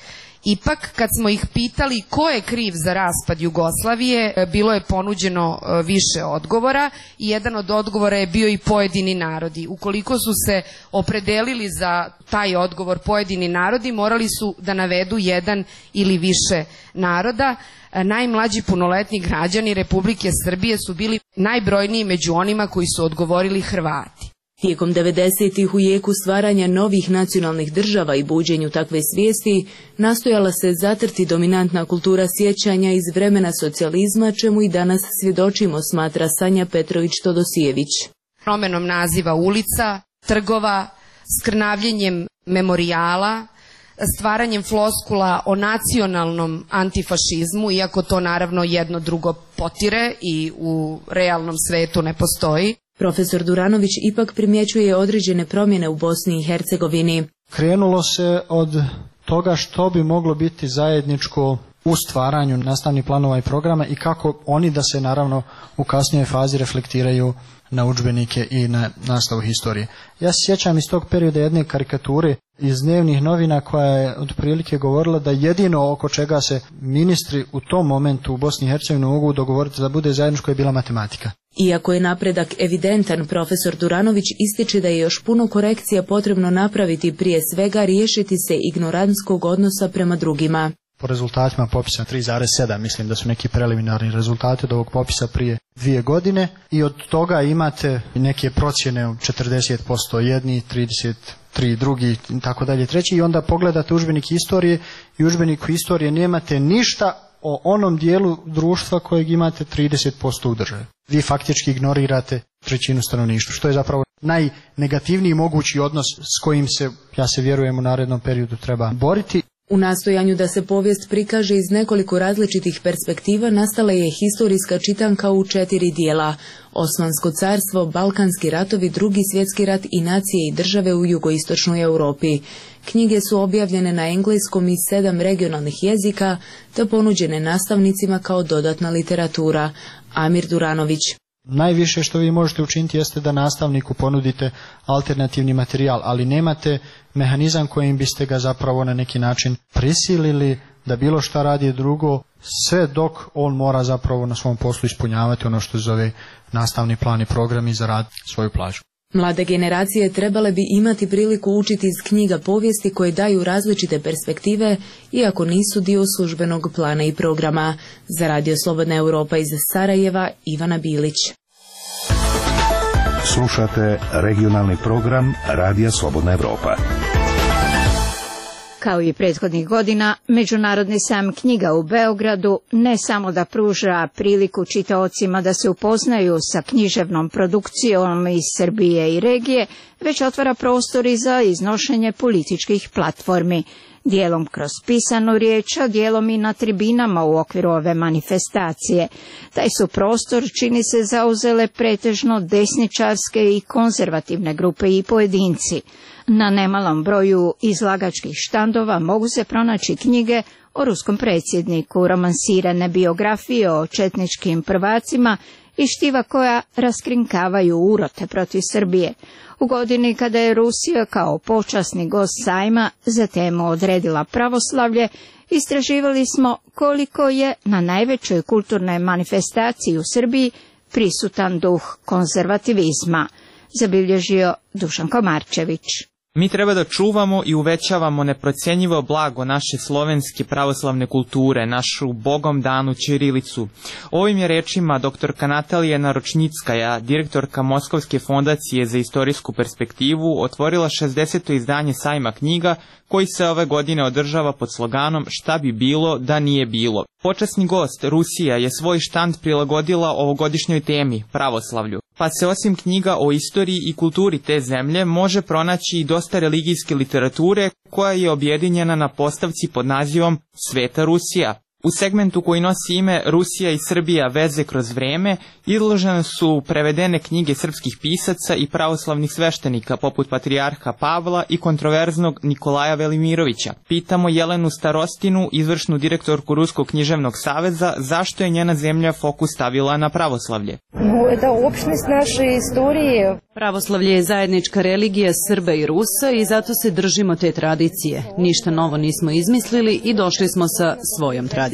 Ipak, kad smo ih pitali ko je kriv za raspad Jugoslavije, bilo je ponuđeno više odgovora i jedan od odgovora je bio i pojedini narodi. Ukoliko su se opredelili za taj odgovor pojedini narodi, morali su da navedu jedan ili više naroda. Najmlađi punoletni građani Republike Srbije su bili najbrojniji među onima koji su odgovorili Hrvati. Tijekom devedesetih u jeku stvaranja novih nacionalnih država i buđenju takve svijesti nastojala se zatrti dominantna kultura sjećanja iz vremena socijalizma, čemu i danas svjedočimo, smatra Sanja Petrović-Todosijević. Promenom naziva ulica, trgova, skrnavljenjem memorijala, stvaranjem floskula o nacionalnom antifašizmu, iako to naravno jedno drugo potire i u realnom svetu ne postoji. Profesor Duranović ipak primjećuje određene promjene u Bosni i Hercegovini. Krenulo se od toga što bi moglo biti zajedničko u stvaranju nastavnih planova i programa i kako oni da se naravno u kasnijoj fazi reflektiraju na udžbenike i na nastavu historije. Ja se sjećam iz tog perioda jedne karikature iz dnevnih novina koja je otprilike govorila da jedino oko čega se ministri u tom momentu u Bosni i Hercegovini mogu dogovoriti da bude zajedničko je bila matematika. Iako je napredak evidentan, profesor Duranović ističe da je još puno korekcija potrebno napraviti, prije svega riješiti se ignorantskog odnosa prema drugima. Po rezultatima popisa tri zarez sedam, mislim da su neki preliminarni rezultati od ovog popisa prije dvije godine i od toga imate neke procjene četrdeset posto jedni, trideset tri drugi i tako dalje treći i onda pogledate udžbenik historije i udžbeniku historije nemate ništa o onom dijelu društva kojeg imate trideset posto u državi. Vi faktički ignorirate trećinu stanovništva, što je zapravo najnegativniji mogući odnos s kojim se, ja se vjerujem, u narednom periodu treba boriti. U nastojanju da se povijest prikaže iz nekoliko različitih perspektiva nastala je historijska čitanka u četiri dijela: Osmansko carstvo, Balkanski ratovi, Drugi svjetski rat i nacije i države u jugoistočnoj Europi. Knjige su objavljene na engleskom i sedam regionalnih jezika te ponuđene nastavnicima kao dodatna literatura. Amir Duranović. Najviše što vi možete učiniti jeste da nastavniku ponudite alternativni materijal, ali nemate mehanizam kojim biste ga zapravo na neki način prisilili da bilo šta radi drugo, sve dok on mora zapravo na svom poslu ispunjavati ono što zove nastavni plan i program i zaraditi svoju plaću. Mlade generacije trebale bi imati priliku učiti iz knjiga povijesti koje daju različite perspektive, iako nisu dio službenog plana i programa. Za Radio Slobodna Europa iz Sarajeva, Ivana Bilić. Slušate regionalni program Radija Slobodna Europa. Kao i prethodnih godina, Međunarodni sajam knjiga u Beogradu ne samo da pruža priliku čitaocima da se upoznaju sa književnom produkcijom iz Srbije i regije, već otvara prostor i za iznošenje političkih platformi, dijelom kroz pisanu riječ, a dijelom i na tribinama u okviru ove manifestacije. Taj su prostor, čini se, zauzele pretežno desničarske i konzervativne grupe i pojedinci. Na nemalom broju izlagačkih štandova mogu se pronaći knjige o ruskom predsjedniku, romansirane biografije o četničkim prvacima i štiva koja raskrinkavaju urote protiv Srbije. U godini kada je Rusija kao počasni gost sajma za temu odredila pravoslavlje, istraživali smo koliko je na najvećoj kulturnoj manifestaciji u Srbiji prisutan duh konzervativizma, zabilježio Dušan Komarčević. Mi treba da čuvamo i uvećavamo neprocjenjivo blago naše slovenske pravoslavne kulture, našu bogom danu ćirilicu. Ovim je rečima doktorka Natalija Naročnickaja, direktorka Moskovske fondacije za istorijsku perspektivu, otvorila šezdeseto izdanje sajma knjiga koji se ove godine održava pod sloganom Šta bi bilo da nije bilo. Počasni gost, Rusija, je svoj štand prilagodila ovogodišnjoj temi, pravoslavlju. Pa se osim knjiga o istoriji i kulturi te zemlje može pronaći i dosta religijske literature koja je objedinjena na postavci pod nazivom Sveta Rusija. U segmentu koji nosi ime Rusija i Srbija veze kroz vreme izložene su prevedene knjige srpskih pisaca i pravoslavnih sveštenika poput patrijarha Pavla i kontroverznog Nikolaja Velimirovića. Pitamo Jelenu Starostinu, izvršnu direktorku Ruskog književnog saveza, zašto je njena zemlja fokus stavila na pravoslavlje. Pravoslavlje je zajednička religija Srba i Rusa i zato se držimo te tradicije. Ništa novo nismo izmislili i došli smo sa svojom tradicijom.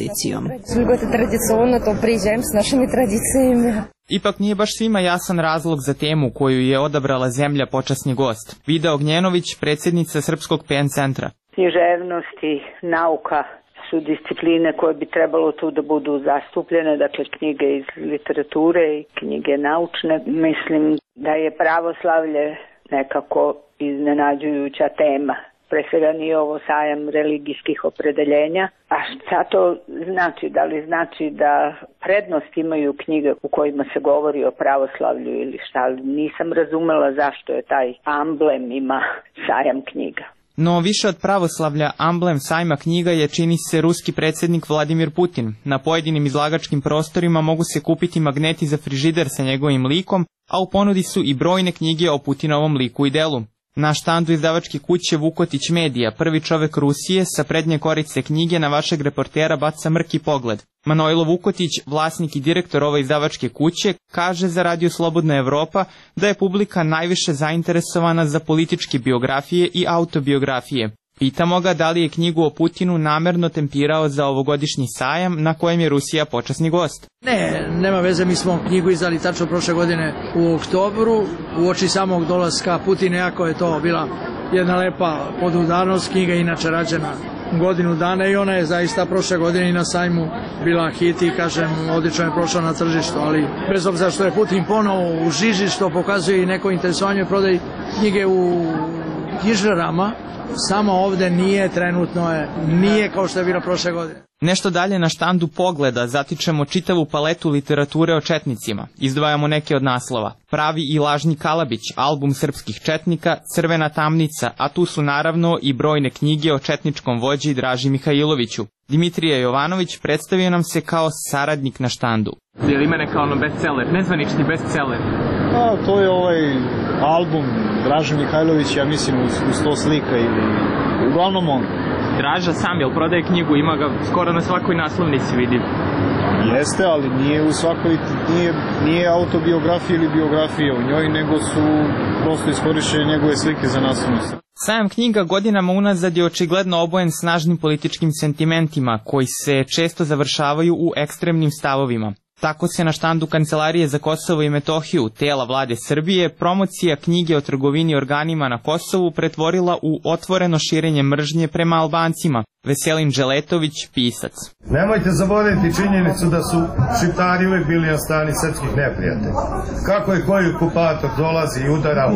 Ipak nije baš svima jasan razlog za temu koju je odabrala zemlja počasni gost. Vida Ognjenović, predsjednica Srpskog P N centra. Književnost i nauka su discipline koje bi trebalo tu da budu zastupljene, dakle knjige iz literature i knjige naučne. Mislim da je pravoslavlje nekako iznenađujuća tema. Pre svega nije ovo sajam religijskih opredeljenja. A šta to znači? Da li znači da prednost imaju knjige u kojima se govori o pravoslavlju ili šta? Nisam razumela zašto je taj amblem ima sajam knjiga. No više od pravoslavlja, amblem sajma knjiga je, čini se, ruski predsjednik Vladimir Putin. Na pojedinim izlagačkim prostorima mogu se kupiti magneti za frižider sa njegovim likom, a u ponudi su i brojne knjige o Putinovom liku i delu. Na štandu izdavačke kuće Vukotić Medija, prvi čovek Rusije, sa prednje korice knjige na vašeg reportera baca mrki pogled. Manojlo Vukotić, vlasnik i direktor ove izdavačke kuće, kaže za Radio Slobodna Evropa da je publika najviše zainteresovana za političke biografije i autobiografije. Pitamo ga da li je knjigu o Putinu namerno tempirao za ovogodišnji sajam na kojem je Rusija počasni gost. Ne, nema veze, mi smo knjigu izdali tačno prošle godine u oktobru, u oči samog dolaska Putina, jako je to bila jedna lepa podudarnost. Knjiga je inače rađena godinu dana i ona je zaista prošle godine i na sajmu bila hit i kažem, odlično je prošla na tržištu, ali bez obzira što je Putin ponovo u žiži, što pokazuje i neko interesovanje u prodaji knjige u knjižarama, samo ovde nije, trenutno je, nije kao što je bilo prošle godine. Nešto dalje na štandu Pogleda zatičemo čitavu paletu literature o četnicima. Izdvajamo neke od naslova. Pravi i lažni Kalabić, album srpskih četnika, Crvena tamnica, a tu su naravno i brojne knjige o četničkom vođi Draži Mihajloviću. Dimitrije Jovanović predstavio nam se kao saradnik na štandu. Je li ima neka ono bestseller, nezvanični bestseller? A, to je ovaj album Draži Mihajlović, ja mislim, uz, uz sto slika ili uglavnom on. Draža sam, jel prodaje knjigu, ima ga skoro na svakoj naslovnici, vidim. Jeste, ali nije u svakoj, nije, nije autobiografija ili biografija u njoj, nego su prosto iskorišćene njegove slike za naslovnicu. Sajam knjiga godinama unazad je očigledno obojen snažnim političkim sentimentima, koji se često završavaju u ekstremnim stavovima. Tako se na štandu Kancelarije za Kosovo i Metohiju, tela vlade Srbije, promocija knjige o trgovini organima na Kosovu pretvorila u otvoreno širenje mržnje prema Albancima. Veselin Dželetović, pisac. Nemojte zaboraviti činjenicu da su Šiptari uvijek bili na strani srpskih neprijatelja. Kako je koji okupator dolazi i udara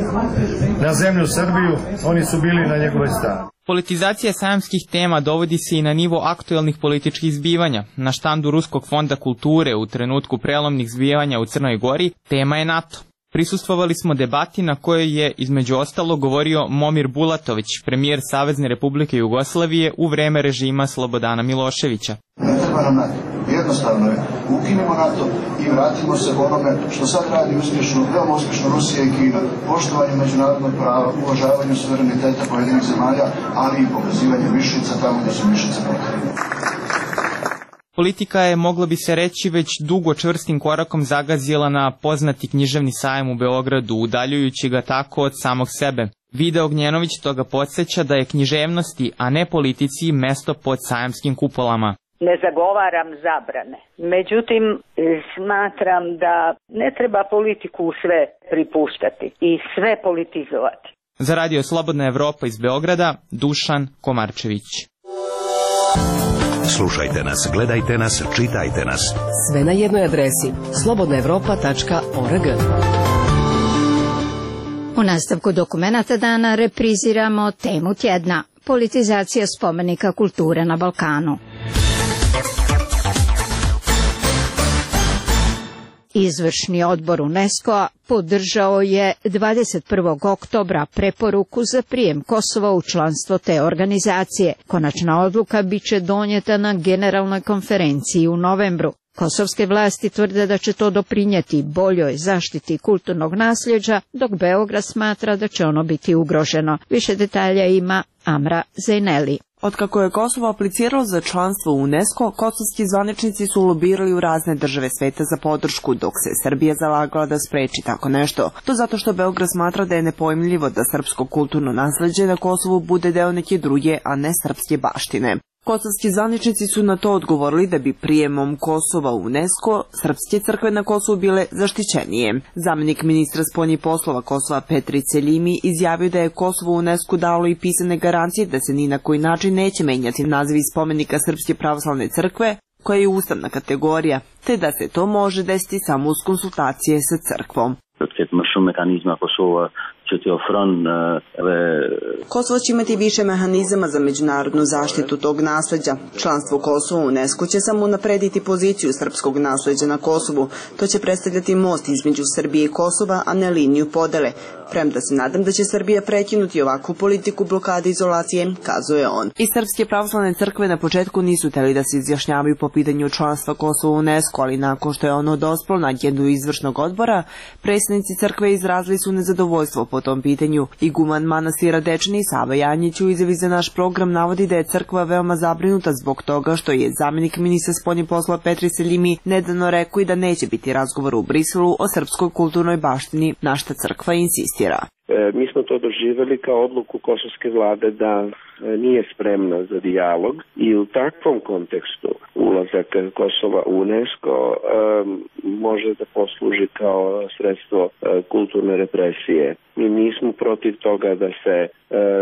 na zemlju Srbiju, oni su bili na njegove strane. Politizacija sajamskih tema dovodi se i na nivo aktuelnih političkih zbivanja. Na štandu Ruskog fonda kulture u trenutku prelomnih zbivanja u Crnoj Gori tema je NATO. Prisustvovali smo debati na kojoj je između ostalo govorio Momir Bulatović, premijer Savezne Republike Jugoslavije u vreme režima Slobodana Miloševića. Ne treba nam NATO. Jednostavno je, ukinimo NATO i vratimo se onome što sad radi uspješno, veoma uspješno Rusija i Kina, poštovanje međunarodnog prava, uvažavanje suvereniteta pojedinih zemalja, ali i pokazivanje mišica tamo gdje su mišice potrebne. Politika je, moglo bi se reći, već dugo čvrstim korakom zagazila na poznati književni sajam u Beogradu, udaljujući ga tako od samog sebe. Vida Ognjenović toga podsjeća da je književnosti, a ne politici, mesto pod sajamskim kupolama. Ne zagovaram zabrane. Međutim, smatram da ne treba politiku u sve pripuštati i sve politizovati. Za Radio Slobodna Evropa iz Beograda, Dušan Komarčević. Slušajte nas, gledajte nas, čitajte nas. Sve na jednoj adresi slobodna evropa tačka org. U nastavku dokumenata dana repriziramo temu tjedna. Politizacija spomenika kulture na Balkanu. Izvršni odbor UNESCO-a podržao je dvadeset prvog oktobra preporuku za prijem Kosova u članstvo te organizacije. Konačna odluka biće donijeta na generalnoj konferenciji u novembru. Kosovske vlasti tvrde da će to doprinijeti boljoj zaštiti kulturnog nasljeđa, dok Beograd smatra da će ono biti ugroženo. Više detalja ima Amra Zejneli. Otkako je Kosovo apliciralo za članstvo u UNESCO, kosovski zvaničnici su lobirali u razne države sveta za podršku, dok se Srbija zalagala da spreči tako nešto. To zato što Beograd smatra da je nepojmljivo da srpsko kulturno nasleđe na Kosovu bude deo neke druge, a ne srpske baštine. Kosovski zvaničnici su na to odgovorili da bi prijemom Kosova u UNESCO srpske crkve na Kosovu bile zaštićenije. Zamenik ministra spoljnih poslova Kosova Petri Selimi izjavio da je Kosovo UNESCO dalo i pisane garancije da se ni na koji način neće menjati nazivi spomenika Srpske pravoslavne crkve, koja je ustavna kategorija, te da se to može desiti samo uz konsultacije sa crkvom. Kosovo će imati više mehanizama za međunarodnu zaštitu tog nasleđa. Članstvo Kosova u UNESCO će samo naprediti poziciju srpskog nasleđa na Kosovu. To će predstavljati most između Srbije i Kosova, a ne liniju podele. Premda se nadam da će Srbija prekinuti ovakvu politiku blokade izolacije, kazuje on. I Srpske pravoslavne crkve na početku nisu hteli da se izjašnjavaju po pitanju članstva Kosova u UNESCO, ali nakon što je ono dospelo na agendu izvršnog odbora, predsjednici crkve izrazili su nezadovoljstvo po tom pitanju. Iguman manastira Dečani Sava Janjić u izjavi za naš program navodi da je crkva veoma zabrinuta zbog toga što je zamenik ministra spoljnih poslova Petri Selimi nedavno rekao i da neće biti razgovor u Briselu o srpskoj kulturnoj baštini, na šta crkva insistira. E, mi smo to doživjeli kao odluku kosovske vlade da e, nije spremna za dijalog i u takvom kontekstu ulazak Kosova u UNESCO e, može da posluži kao sredstvo e, kulturne represije. Mi nismo protiv toga da se e,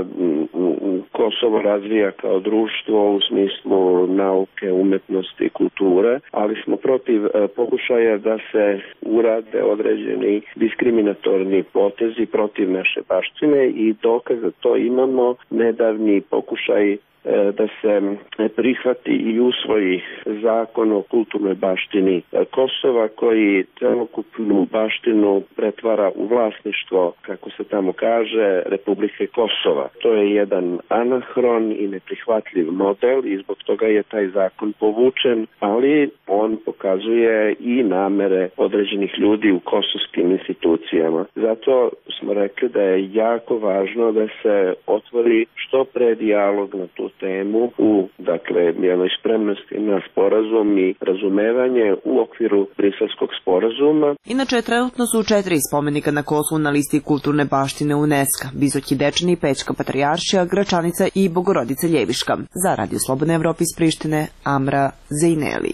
Kosovo razvija kao društvo u smislu nauke, umetnosti i kulture, ali smo protiv e, pokušaja da se urade određeni diskriminatorni potezi protiv naše baštine i dokaz za to imamo nedavni pokušaj da se prihvati i usvoji zakon o kulturnoj baštini Kosova koji celokupnu baštinu pretvara u vlasništvo, kako se tamo kaže, Republike Kosova. To je jedan anahron i neprihvatljiv model i zbog toga je taj zakon povučen, ali on pokazuje i namere određenih ljudi u kosovskim institucijama. Zato smo rekli da je jako važno da se otvori što pre dijalog na tu temu u, dakle, jednoj spremnosti na sporazum i razumevanje u okviru Briselskog sporazuma. Inače, trenutno su četiri spomenika na Kosovu na listi kulturne baštine UNESCO: Visoki Dečani, Pećka Patrijaršija, Gračanica i Bogorodica Ljeviška. Za Radio Slobodne Evrope iz Prištine, Amra Zejneli.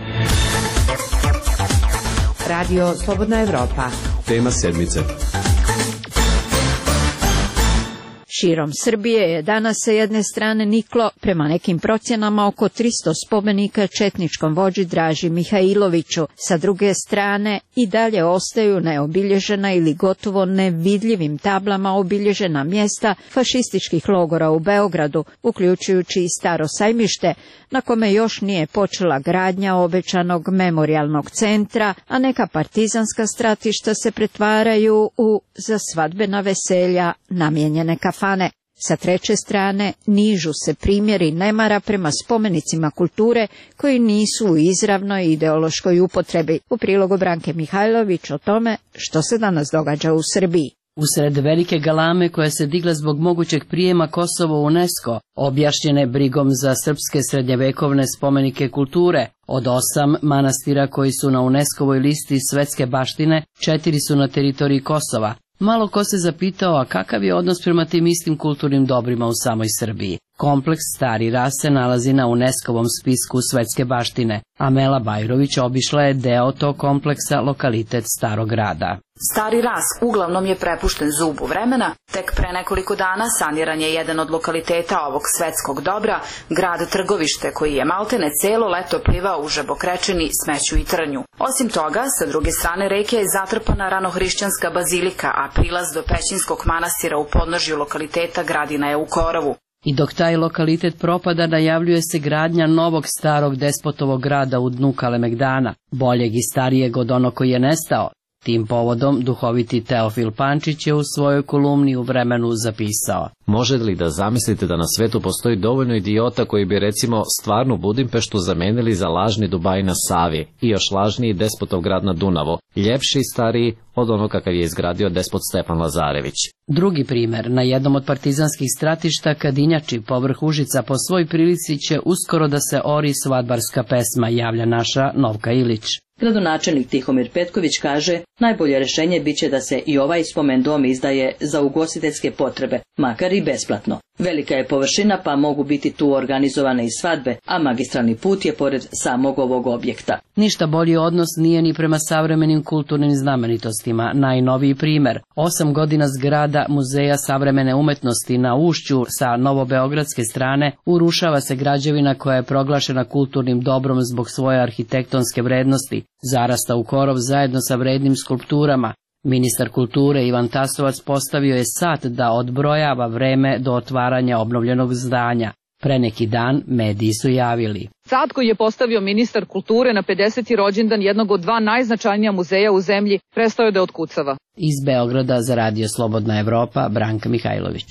Radio Slobodna Evropa. Tema sedmice. Širom Srbije je danas sa jedne strane niklo, prema nekim procjenama, oko tristo spomenika četničkom vođi Draži Mihajloviću. Sa druge strane i dalje ostaju neobilježena ili gotovo nevidljivim tablama obilježena mjesta fašističkih logora u Beogradu, uključujući i Staro Sajmište, na kome još nije počela gradnja obećanog memorijalnog centra, a neka partizanska stratišta se pretvaraju u za svadbena veselja namijenjene kafane. Sa treće strane, nižu se primjeri nemara prema spomenicima kulture koji nisu u izravnoj ideološkoj upotrebi. U prilogu Branke Mihajlović o tome što se danas događa u Srbiji. Usred velike galame koja se digla zbog mogućeg prijema Kosova u UNESCO, objašnjene brigom za srpske srednjevekovne spomenike kulture, od osam manastira koji su na UNESCO-voj listi svetske baštine, četiri su na teritoriji Kosova. Malo ko se zapitao, a kakav je odnos prema tim istim kulturnim dobrima u samoj Srbiji. Kompleks Stari Ras se nalazi na UNESCO-vom spisku svetske baštine. Amela Bajrović obišla je deo tog kompleksa, lokalitet Starog Grada. Stari Ras uglavnom je prepušten zubu vremena. Tek pre nekoliko dana saniran je jedan od lokaliteta ovog svetskog dobra, grad Trgovište, koji je maltene celo leto plivao u žabokrečini, smeću i trnju. Osim toga, sa druge strane reke je zatrpana ranohrišćanska bazilika, a prilaz do Pećinskog manastira u podnožju lokaliteta Gradina je u korovu. I dok taj lokalitet propada, najavljuje se gradnja novog starog despotovog grada u dnu Kalemegdana, boljeg i starijeg od onog koji je nestao. Tim povodom duhoviti Teofil Pančić je u svojoj kolumni u Vremenu zapisao: Može li da zamislite da na svetu postoji dovoljno idiota koji bi recimo stvarnu Budimpeštu zamenili za lažni Dubaj na Savi i još lažniji despotov grad na Dunavu, ljepši i stariji od onog kakav je izgradio despot Stefan Lazarević. Drugi primer, na jednom od partizanskih stratišta Kadinjači povrh Užica po svoj prilici će uskoro da se ori svadbarska pesma, javlja naša Novka Ilić. Gradonačelnik Tihomir Petković kaže, najbolje rješenje biće da se i ovaj spomen dom izdaje za ugostiteljske potrebe, makar i besplatno. Velika je površina pa mogu biti tu organizovane i svadbe, a magistralni put je pored samog ovog objekta. Ništa bolji odnos nije ni prema savremenim kulturnim znamenitostima. Najnoviji primer, osam godina zgrada Muzeja savremene umetnosti na Ušću sa novobeogradske strane urušava se građevina koja je proglašena kulturnim dobrom zbog svoje arhitektonske vrednosti, zarasta u korov zajedno sa vrednim skulpturama. Ministar kulture Ivan Tasovac postavio je sat da odbrojava vreme do otvaranja obnovljenog zdanja. Pre neki dan mediji su javili: Sat koji je postavio ministar kulture na pedeseti rođendan jednog od dva najznačajnija muzeja u zemlji prestao je da otkucava. Iz Beograda za Radio Slobodna Evropa, Branka Mihajlović.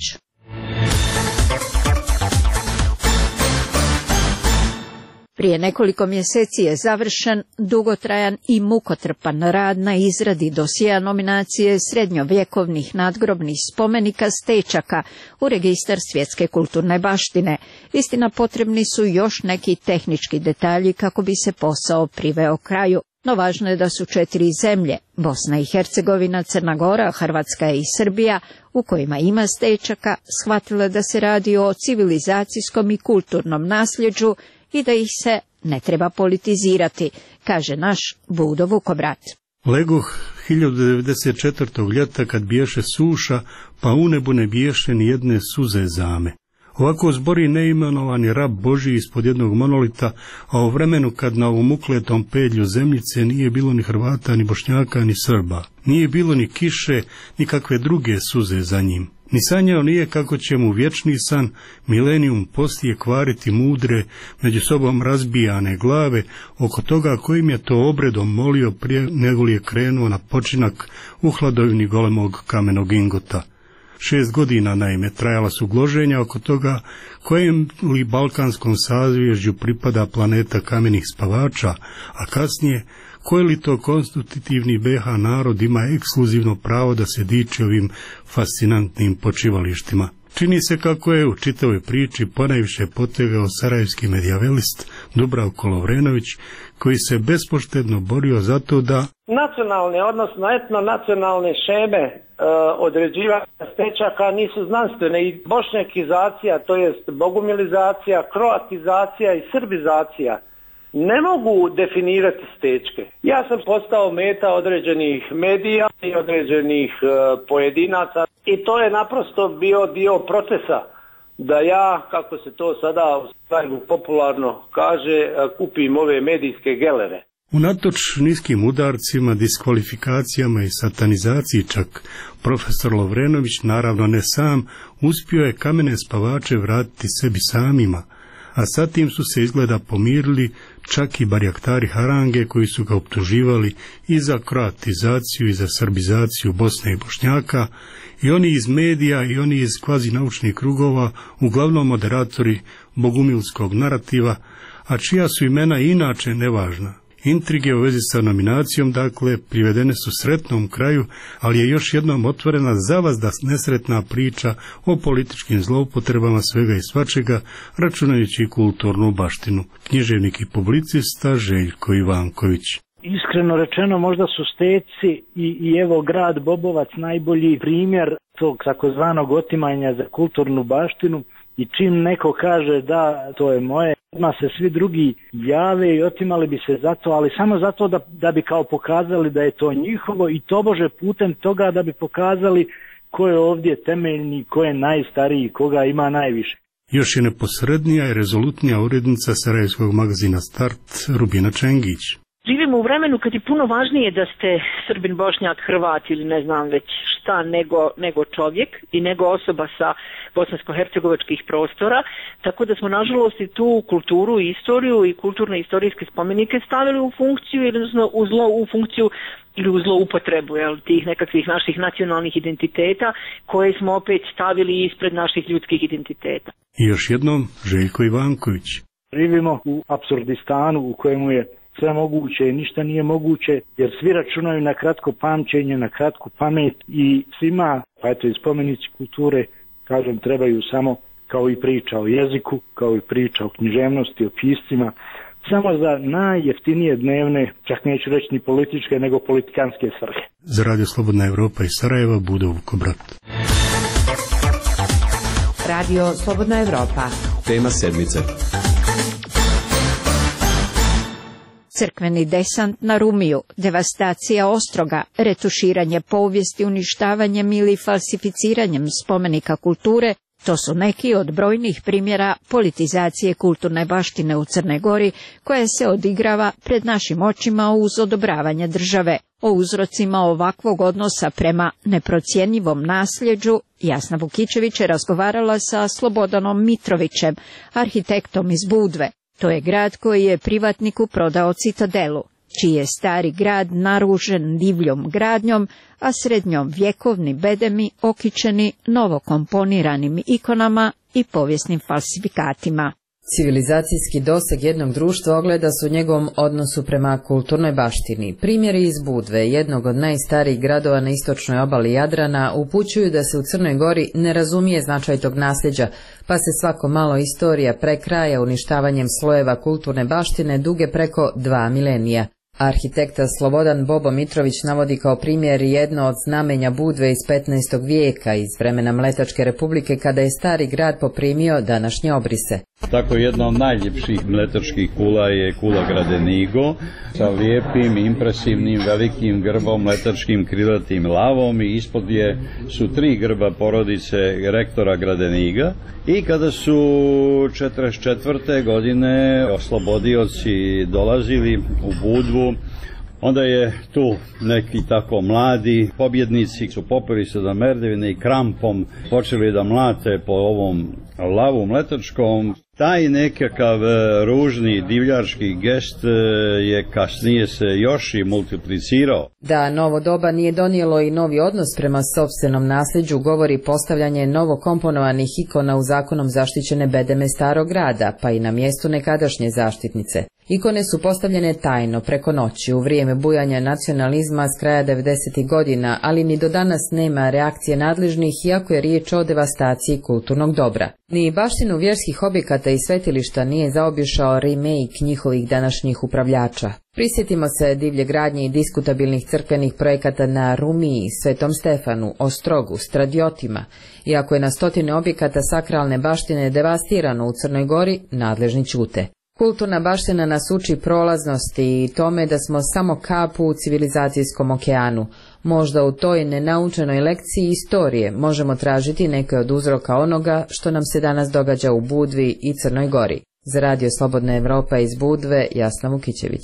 Prije nekoliko mjeseci je završen dugotrajan i mukotrpan rad na izradi dosjea nominacije srednjovjekovnih nadgrobnih spomenika stečaka u registar svjetske kulturne baštine. Istina, potrebni su još neki tehnički detalji kako bi se posao priveo kraju. No važno je da su četiri zemlje, Bosna i Hercegovina, Crna Gora, Hrvatska i Srbija, u kojima ima stečaka, shvatile da se radi o civilizacijskom i kulturnom nasljeđu i da ih se ne treba politizirati, kaže naš Budo Vukovrat. Legoh hiljadu devedeset četvrtog ljeta kad biješe suša, pa u nebu ne biješe ni jedne suze zame. Ovako zbori neimenovani rab Božji ispod jednog monolita, a u vremenu kad na ovom ukletom pedlju zemljice nije bilo ni Hrvata, ni Bošnjaka, ni Srba. Nije bilo ni kiše, ni kakve druge suze za njim. Ni sanjao nije kako će mu vječni san, milenijum poslije kvariti mudre, među sobom razbijane glave, oko toga kojim je to obredom molio prije nego li je krenuo na počinak u hladovini golemog kamenog ingota. Šest godina naime trajala su gloženja oko toga kojem li balkanskom sazvježđu pripada planeta kamenih spavača, a kasnije koji li to konstitutivni B H narod ima ekskluzivno pravo da se diči ovim fascinantnim počivalištima. Čini se kako je u čitavoj priči ponajviše potegao sarajevski medijavelist Dubravko Lovrenović, koji se bespoštedno borio za to da nacionalne, odnosno etnonacionalne šeme e, određivanja stečaka nisu znanstvene i bošnjakizacija, to jest bogumilizacija, kroatizacija i srbizacija ne mogu definirati stečke. Ja sam postao meta određenih medija i određenih e, pojedinaca i to je naprosto bio dio procesa da ja, kako se to sada popularno kaže, kupim ove medijske gelere. Unatoč niskim udarcima, diskvalifikacijama i satanizaciji čak, profesor Lovrenović, naravno ne sam, uspio je kamene spavače vratiti sebi samima, a sa tim su se izgleda pomirili čak i barjaktari harange koji su ga optuživali i za kroatizaciju i za srbizaciju Bosne i Bošnjaka, i oni iz medija i oni iz kvazi naučnih krugova, uglavnom moderatori bogumilskog narativa, a čija su imena inače nevažna. Intrige u vezi sa nominacijom, dakle, privedene su sretnom kraju, ali je još jednom otvorena zavazda nesretna priča o političkim zloupotrebama svega i svačega, računajući i kulturnu baštinu. Književnik i publicista Željko Ivanković. Iskreno rečeno, možda su steci i, i evo grad Bobovac najbolji primjer tog takozvanog otimanja za kulturnu baštinu, i čim neko kaže da to je moje, odmah se svi drugi jave i otimali bi se zato, ali samo zato da, da bi kao pokazali da je to njihovo i tobože putem toga da bi pokazali ko je ovdje temeljni, ko je najstariji, koga ima najviše. Još je neposrednija i rezolutnija urednica sarajevskog magazina Start Rubina Čengić. Živimo u vremenu kad je puno važnije da ste Srbin, Bošnjak, Hrvat ili ne znam već šta nego, nego čovjek i nego osoba sa bosansko-hercegovačkih prostora, tako da smo nažalost i tu kulturu i istoriju i kulturne istorijske spomenike stavili u funkciju ili u zlo u funkciju ili u zloupotrebu jel, tih nekakvih naših nacionalnih identiteta koje smo opet stavili ispred naših ljudskih identiteta. I još jednom Željko Ivanković. Živimo u apsurdistanu u kojemu je sve moguće i ništa nije moguće, jer svi računaju na kratko pamćenje, na kratku pamet i svima, pa eto i spomenici kulture, kažem, trebaju samo kao i priča o jeziku, kao i priča o književnosti, o piscima, samo za najjeftinije dnevne, čak neću reći ni političke, nego politikanske svrhe. Za Radio Slobodna Evropa iz Sarajeva, Budo Vukobrat. Radio Slobodna Evropa. Tema sedmice. Crkveni desant na Rumiju, devastacija Ostroga, retuširanje povijesti uništavanjem ili falsificiranjem spomenika kulture, to su neki od brojnih primjera politizacije kulturne baštine u Crnoj Gori koja se odigrava pred našim očima uz odobravanje države. O uzrocima ovakvog odnosa prema neprocjenjivom nasljeđu Jasna Vukičević je razgovarala sa Slobodanom Mitrovićem, arhitektom iz Budve. To je grad koji je privatniku prodao Citadelu, čiji je stari grad naružen divljom gradnjom, a srednjom vjekovni bedemi okićeni novokomponiranim ikonama i povijesnim falsifikatima. Civilizacijski doseg jednog društva ogleda se u njegovom odnosu prema kulturnoj baštini. Primjeri iz Budve, jednog od najstarijih gradova na istočnoj obali Jadrana, upućuju da se u Crnoj Gori ne razumije značaj tog nasljeđa, pa se svako malo istorija prekraja uništavanjem slojeva kulturne baštine duge preko dva milenija. Arhitekta Slobodan Bobo Mitrović navodi kao primjer jedno od znamenja Budve iz petnaestog vijeka, iz vremena Mletačke republike, kada je stari grad poprimio današnje obrise. Tako jedna od najljepših mletačkih kula je kula Gradenigo sa lijepim, impresivnim, velikim grbom, mletačkim krilatim lavom i ispod je su tri grba porodice rektora Gradeniga. I kada su četrdeset četvrte godine oslobodioci dolazili u Budvu, onda je tu neki tako mladi pobjednici su popili se da merdevine i krampom počeli da mlate po ovom lavu mletačkom. Taj nekakav ružni divljački gest je kasnije se još i multiplicirao. Da novo doba nije donijelo i novi odnos prema sopstvenom nasljeđu govori postavljanje novokomponovanih ikona u zakonom zaštićene bedeme starog grada, pa i na mjestu nekadašnje zaštitnice. Ikone su postavljene tajno, preko noći, u vrijeme bujanja nacionalizma s kraja devedesetih godina, ali ni do danas nema reakcije nadležnih, iako je riječ o devastaciji kulturnog dobra. Ni baštinu vjerskih objekata i svetilišta nije zaobišao remake njihovih današnjih upravljača. Prisjetimo se divlje gradnje i diskutabilnih crkvenih projekata na Rumiji, Svetom Stefanu, Ostrogu, Stradiotima. Iako je na stotine objekata sakralne baštine devastirano u Crnoj Gori, nadležni ćute. Kulturna baština nas uči prolaznosti i tome da smo samo kap u civilizacijskom okeanu. Možda u toj nenaučenoj lekciji istorije možemo tražiti neke od uzroka onoga što nam se danas događa u Budvi i Crnoj Gori. Za Radio Slobodna Evropa iz Budve, Jasna Vukičević.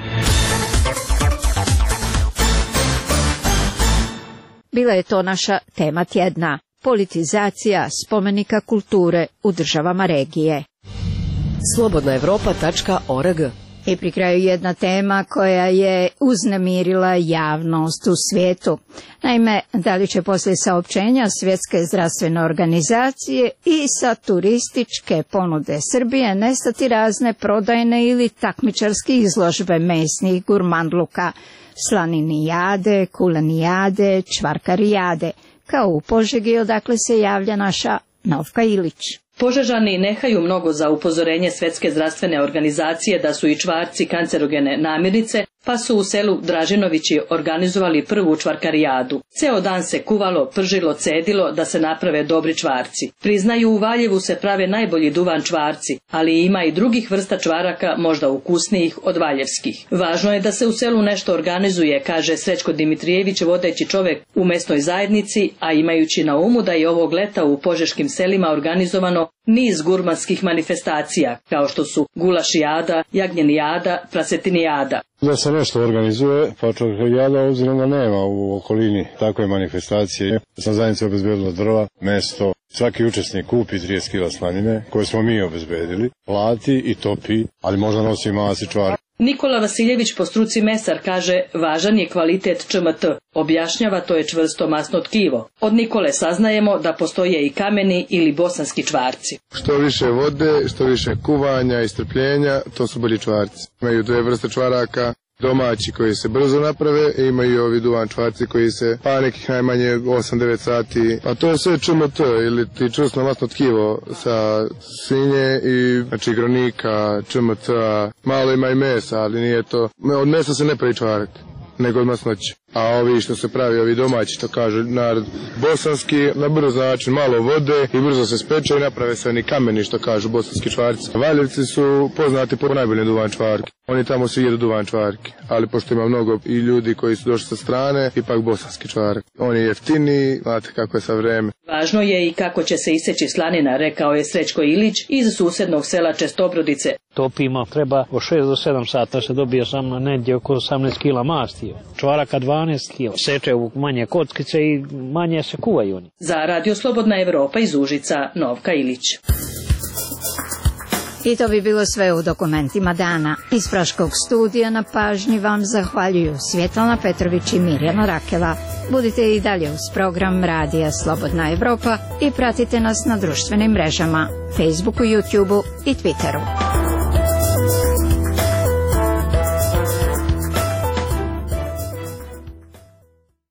Bila je to naša tema tjedna. Politizacija spomenika kulture u državama regije. slobodna evropa tačka org. I pri kraju jedna tema koja je uznemirila javnost u svijetu. Naime, da li će poslije saopćenja Svjetske zdravstvene organizacije i sa turističke ponude Srbije nestati razne prodajne ili takmičarske izložbe mesnih gurmandluka, slaninijade, kulenijade, čvarkarijade, kao u Požegi odakle se javlja naša Novka Ilić. Požežani nehaju mnogo za upozorenje Svjetske zdravstvene organizacije da su i čvarci kancerogene namirnice, pa su u selu Dražinovići organizovali prvu čvarkarijadu. Ceo dan se kuvalo, pržilo, cedilo da se naprave dobri čvarci. Priznaju, u Valjevu se prave najbolji duvan čvarci, ali ima i drugih vrsta čvaraka, možda ukusnijih od valjevskih. Važno je da se u selu nešto organizuje, kaže Srećko Dimitrijević, vodeći čovjek u mesnoj zajednici, a imajući na umu da je ovog leta u požeškim selima organizovano niz gurmanskih manifestacija, kao što su gulašijada, jagnjenijada, prasetinijada. Da se nešto organizuje, pa čovjek jada obzirom da nema u okolini takve manifestacije. Sam zajednica obezbedila drva, mesto, svaki učesnik kupi trideset kila slanine koje smo mi obezbedili, plati i topi, ali možda nosi masi čvar. Nikola Vasiljević po struci mesar kaže važan je kvalitet Č M T. Objašnjava to je čvrsto masno tkivo. Od Nikole saznajemo da postoje i kameni ili bosanski čvarci. Što više vode, što više kuvanja i strpljenja, to su bolji čvarci. Imaju dve vrste čvaraka, domaći koji se brzo naprave i imaju ovi duvan čvarci koji se pa nekih najmanje osam devet sati. A to je sve Č M T ili ti čvrsto masno tkivo sa svinje i znači gronika, Č M T, malo ima i mesa, ali nije to. Od mesa se ne pravi čvarak, nego od masnoće. A ovi što se pravi, ovi domaći, što kaže narod bosanski, na brzo način, malo vode i brzo se speče i naprave se oni kameni, što kažu bosanski čvarci. Valjevci su poznati po najbolje duvan čvarki. Oni tamo svi jedu duvan čvarki, ali pošto ima mnogo i ljudi koji su došli sa strane, ipak bosanski čvarak. On je jeftiniji, znate kako je sa vreme. Važno je i kako će se iseći slanina, rekao je Srećko Ilić iz susednog sela Čestobrodice. Topimo, treba od šest do sedam sata se dobije samo negdje oko osamnaest kila masti. Čvaraka dvanaest kila. Seče u manje kockice i manje se kuvaju oni. Za Radio Slobodna Evropa iz Užica, Novka Ilić. I to bi bilo sve u dokumentima dana. Iz Praškog studija na pažnji vam zahvaljuju Svjetlana Petrović i Mirjana Rakela. Budite i dalje uz program Radija Slobodna Evropa i pratite nas na društvenim mrežama, Facebooku, YouTubeu i Twitteru.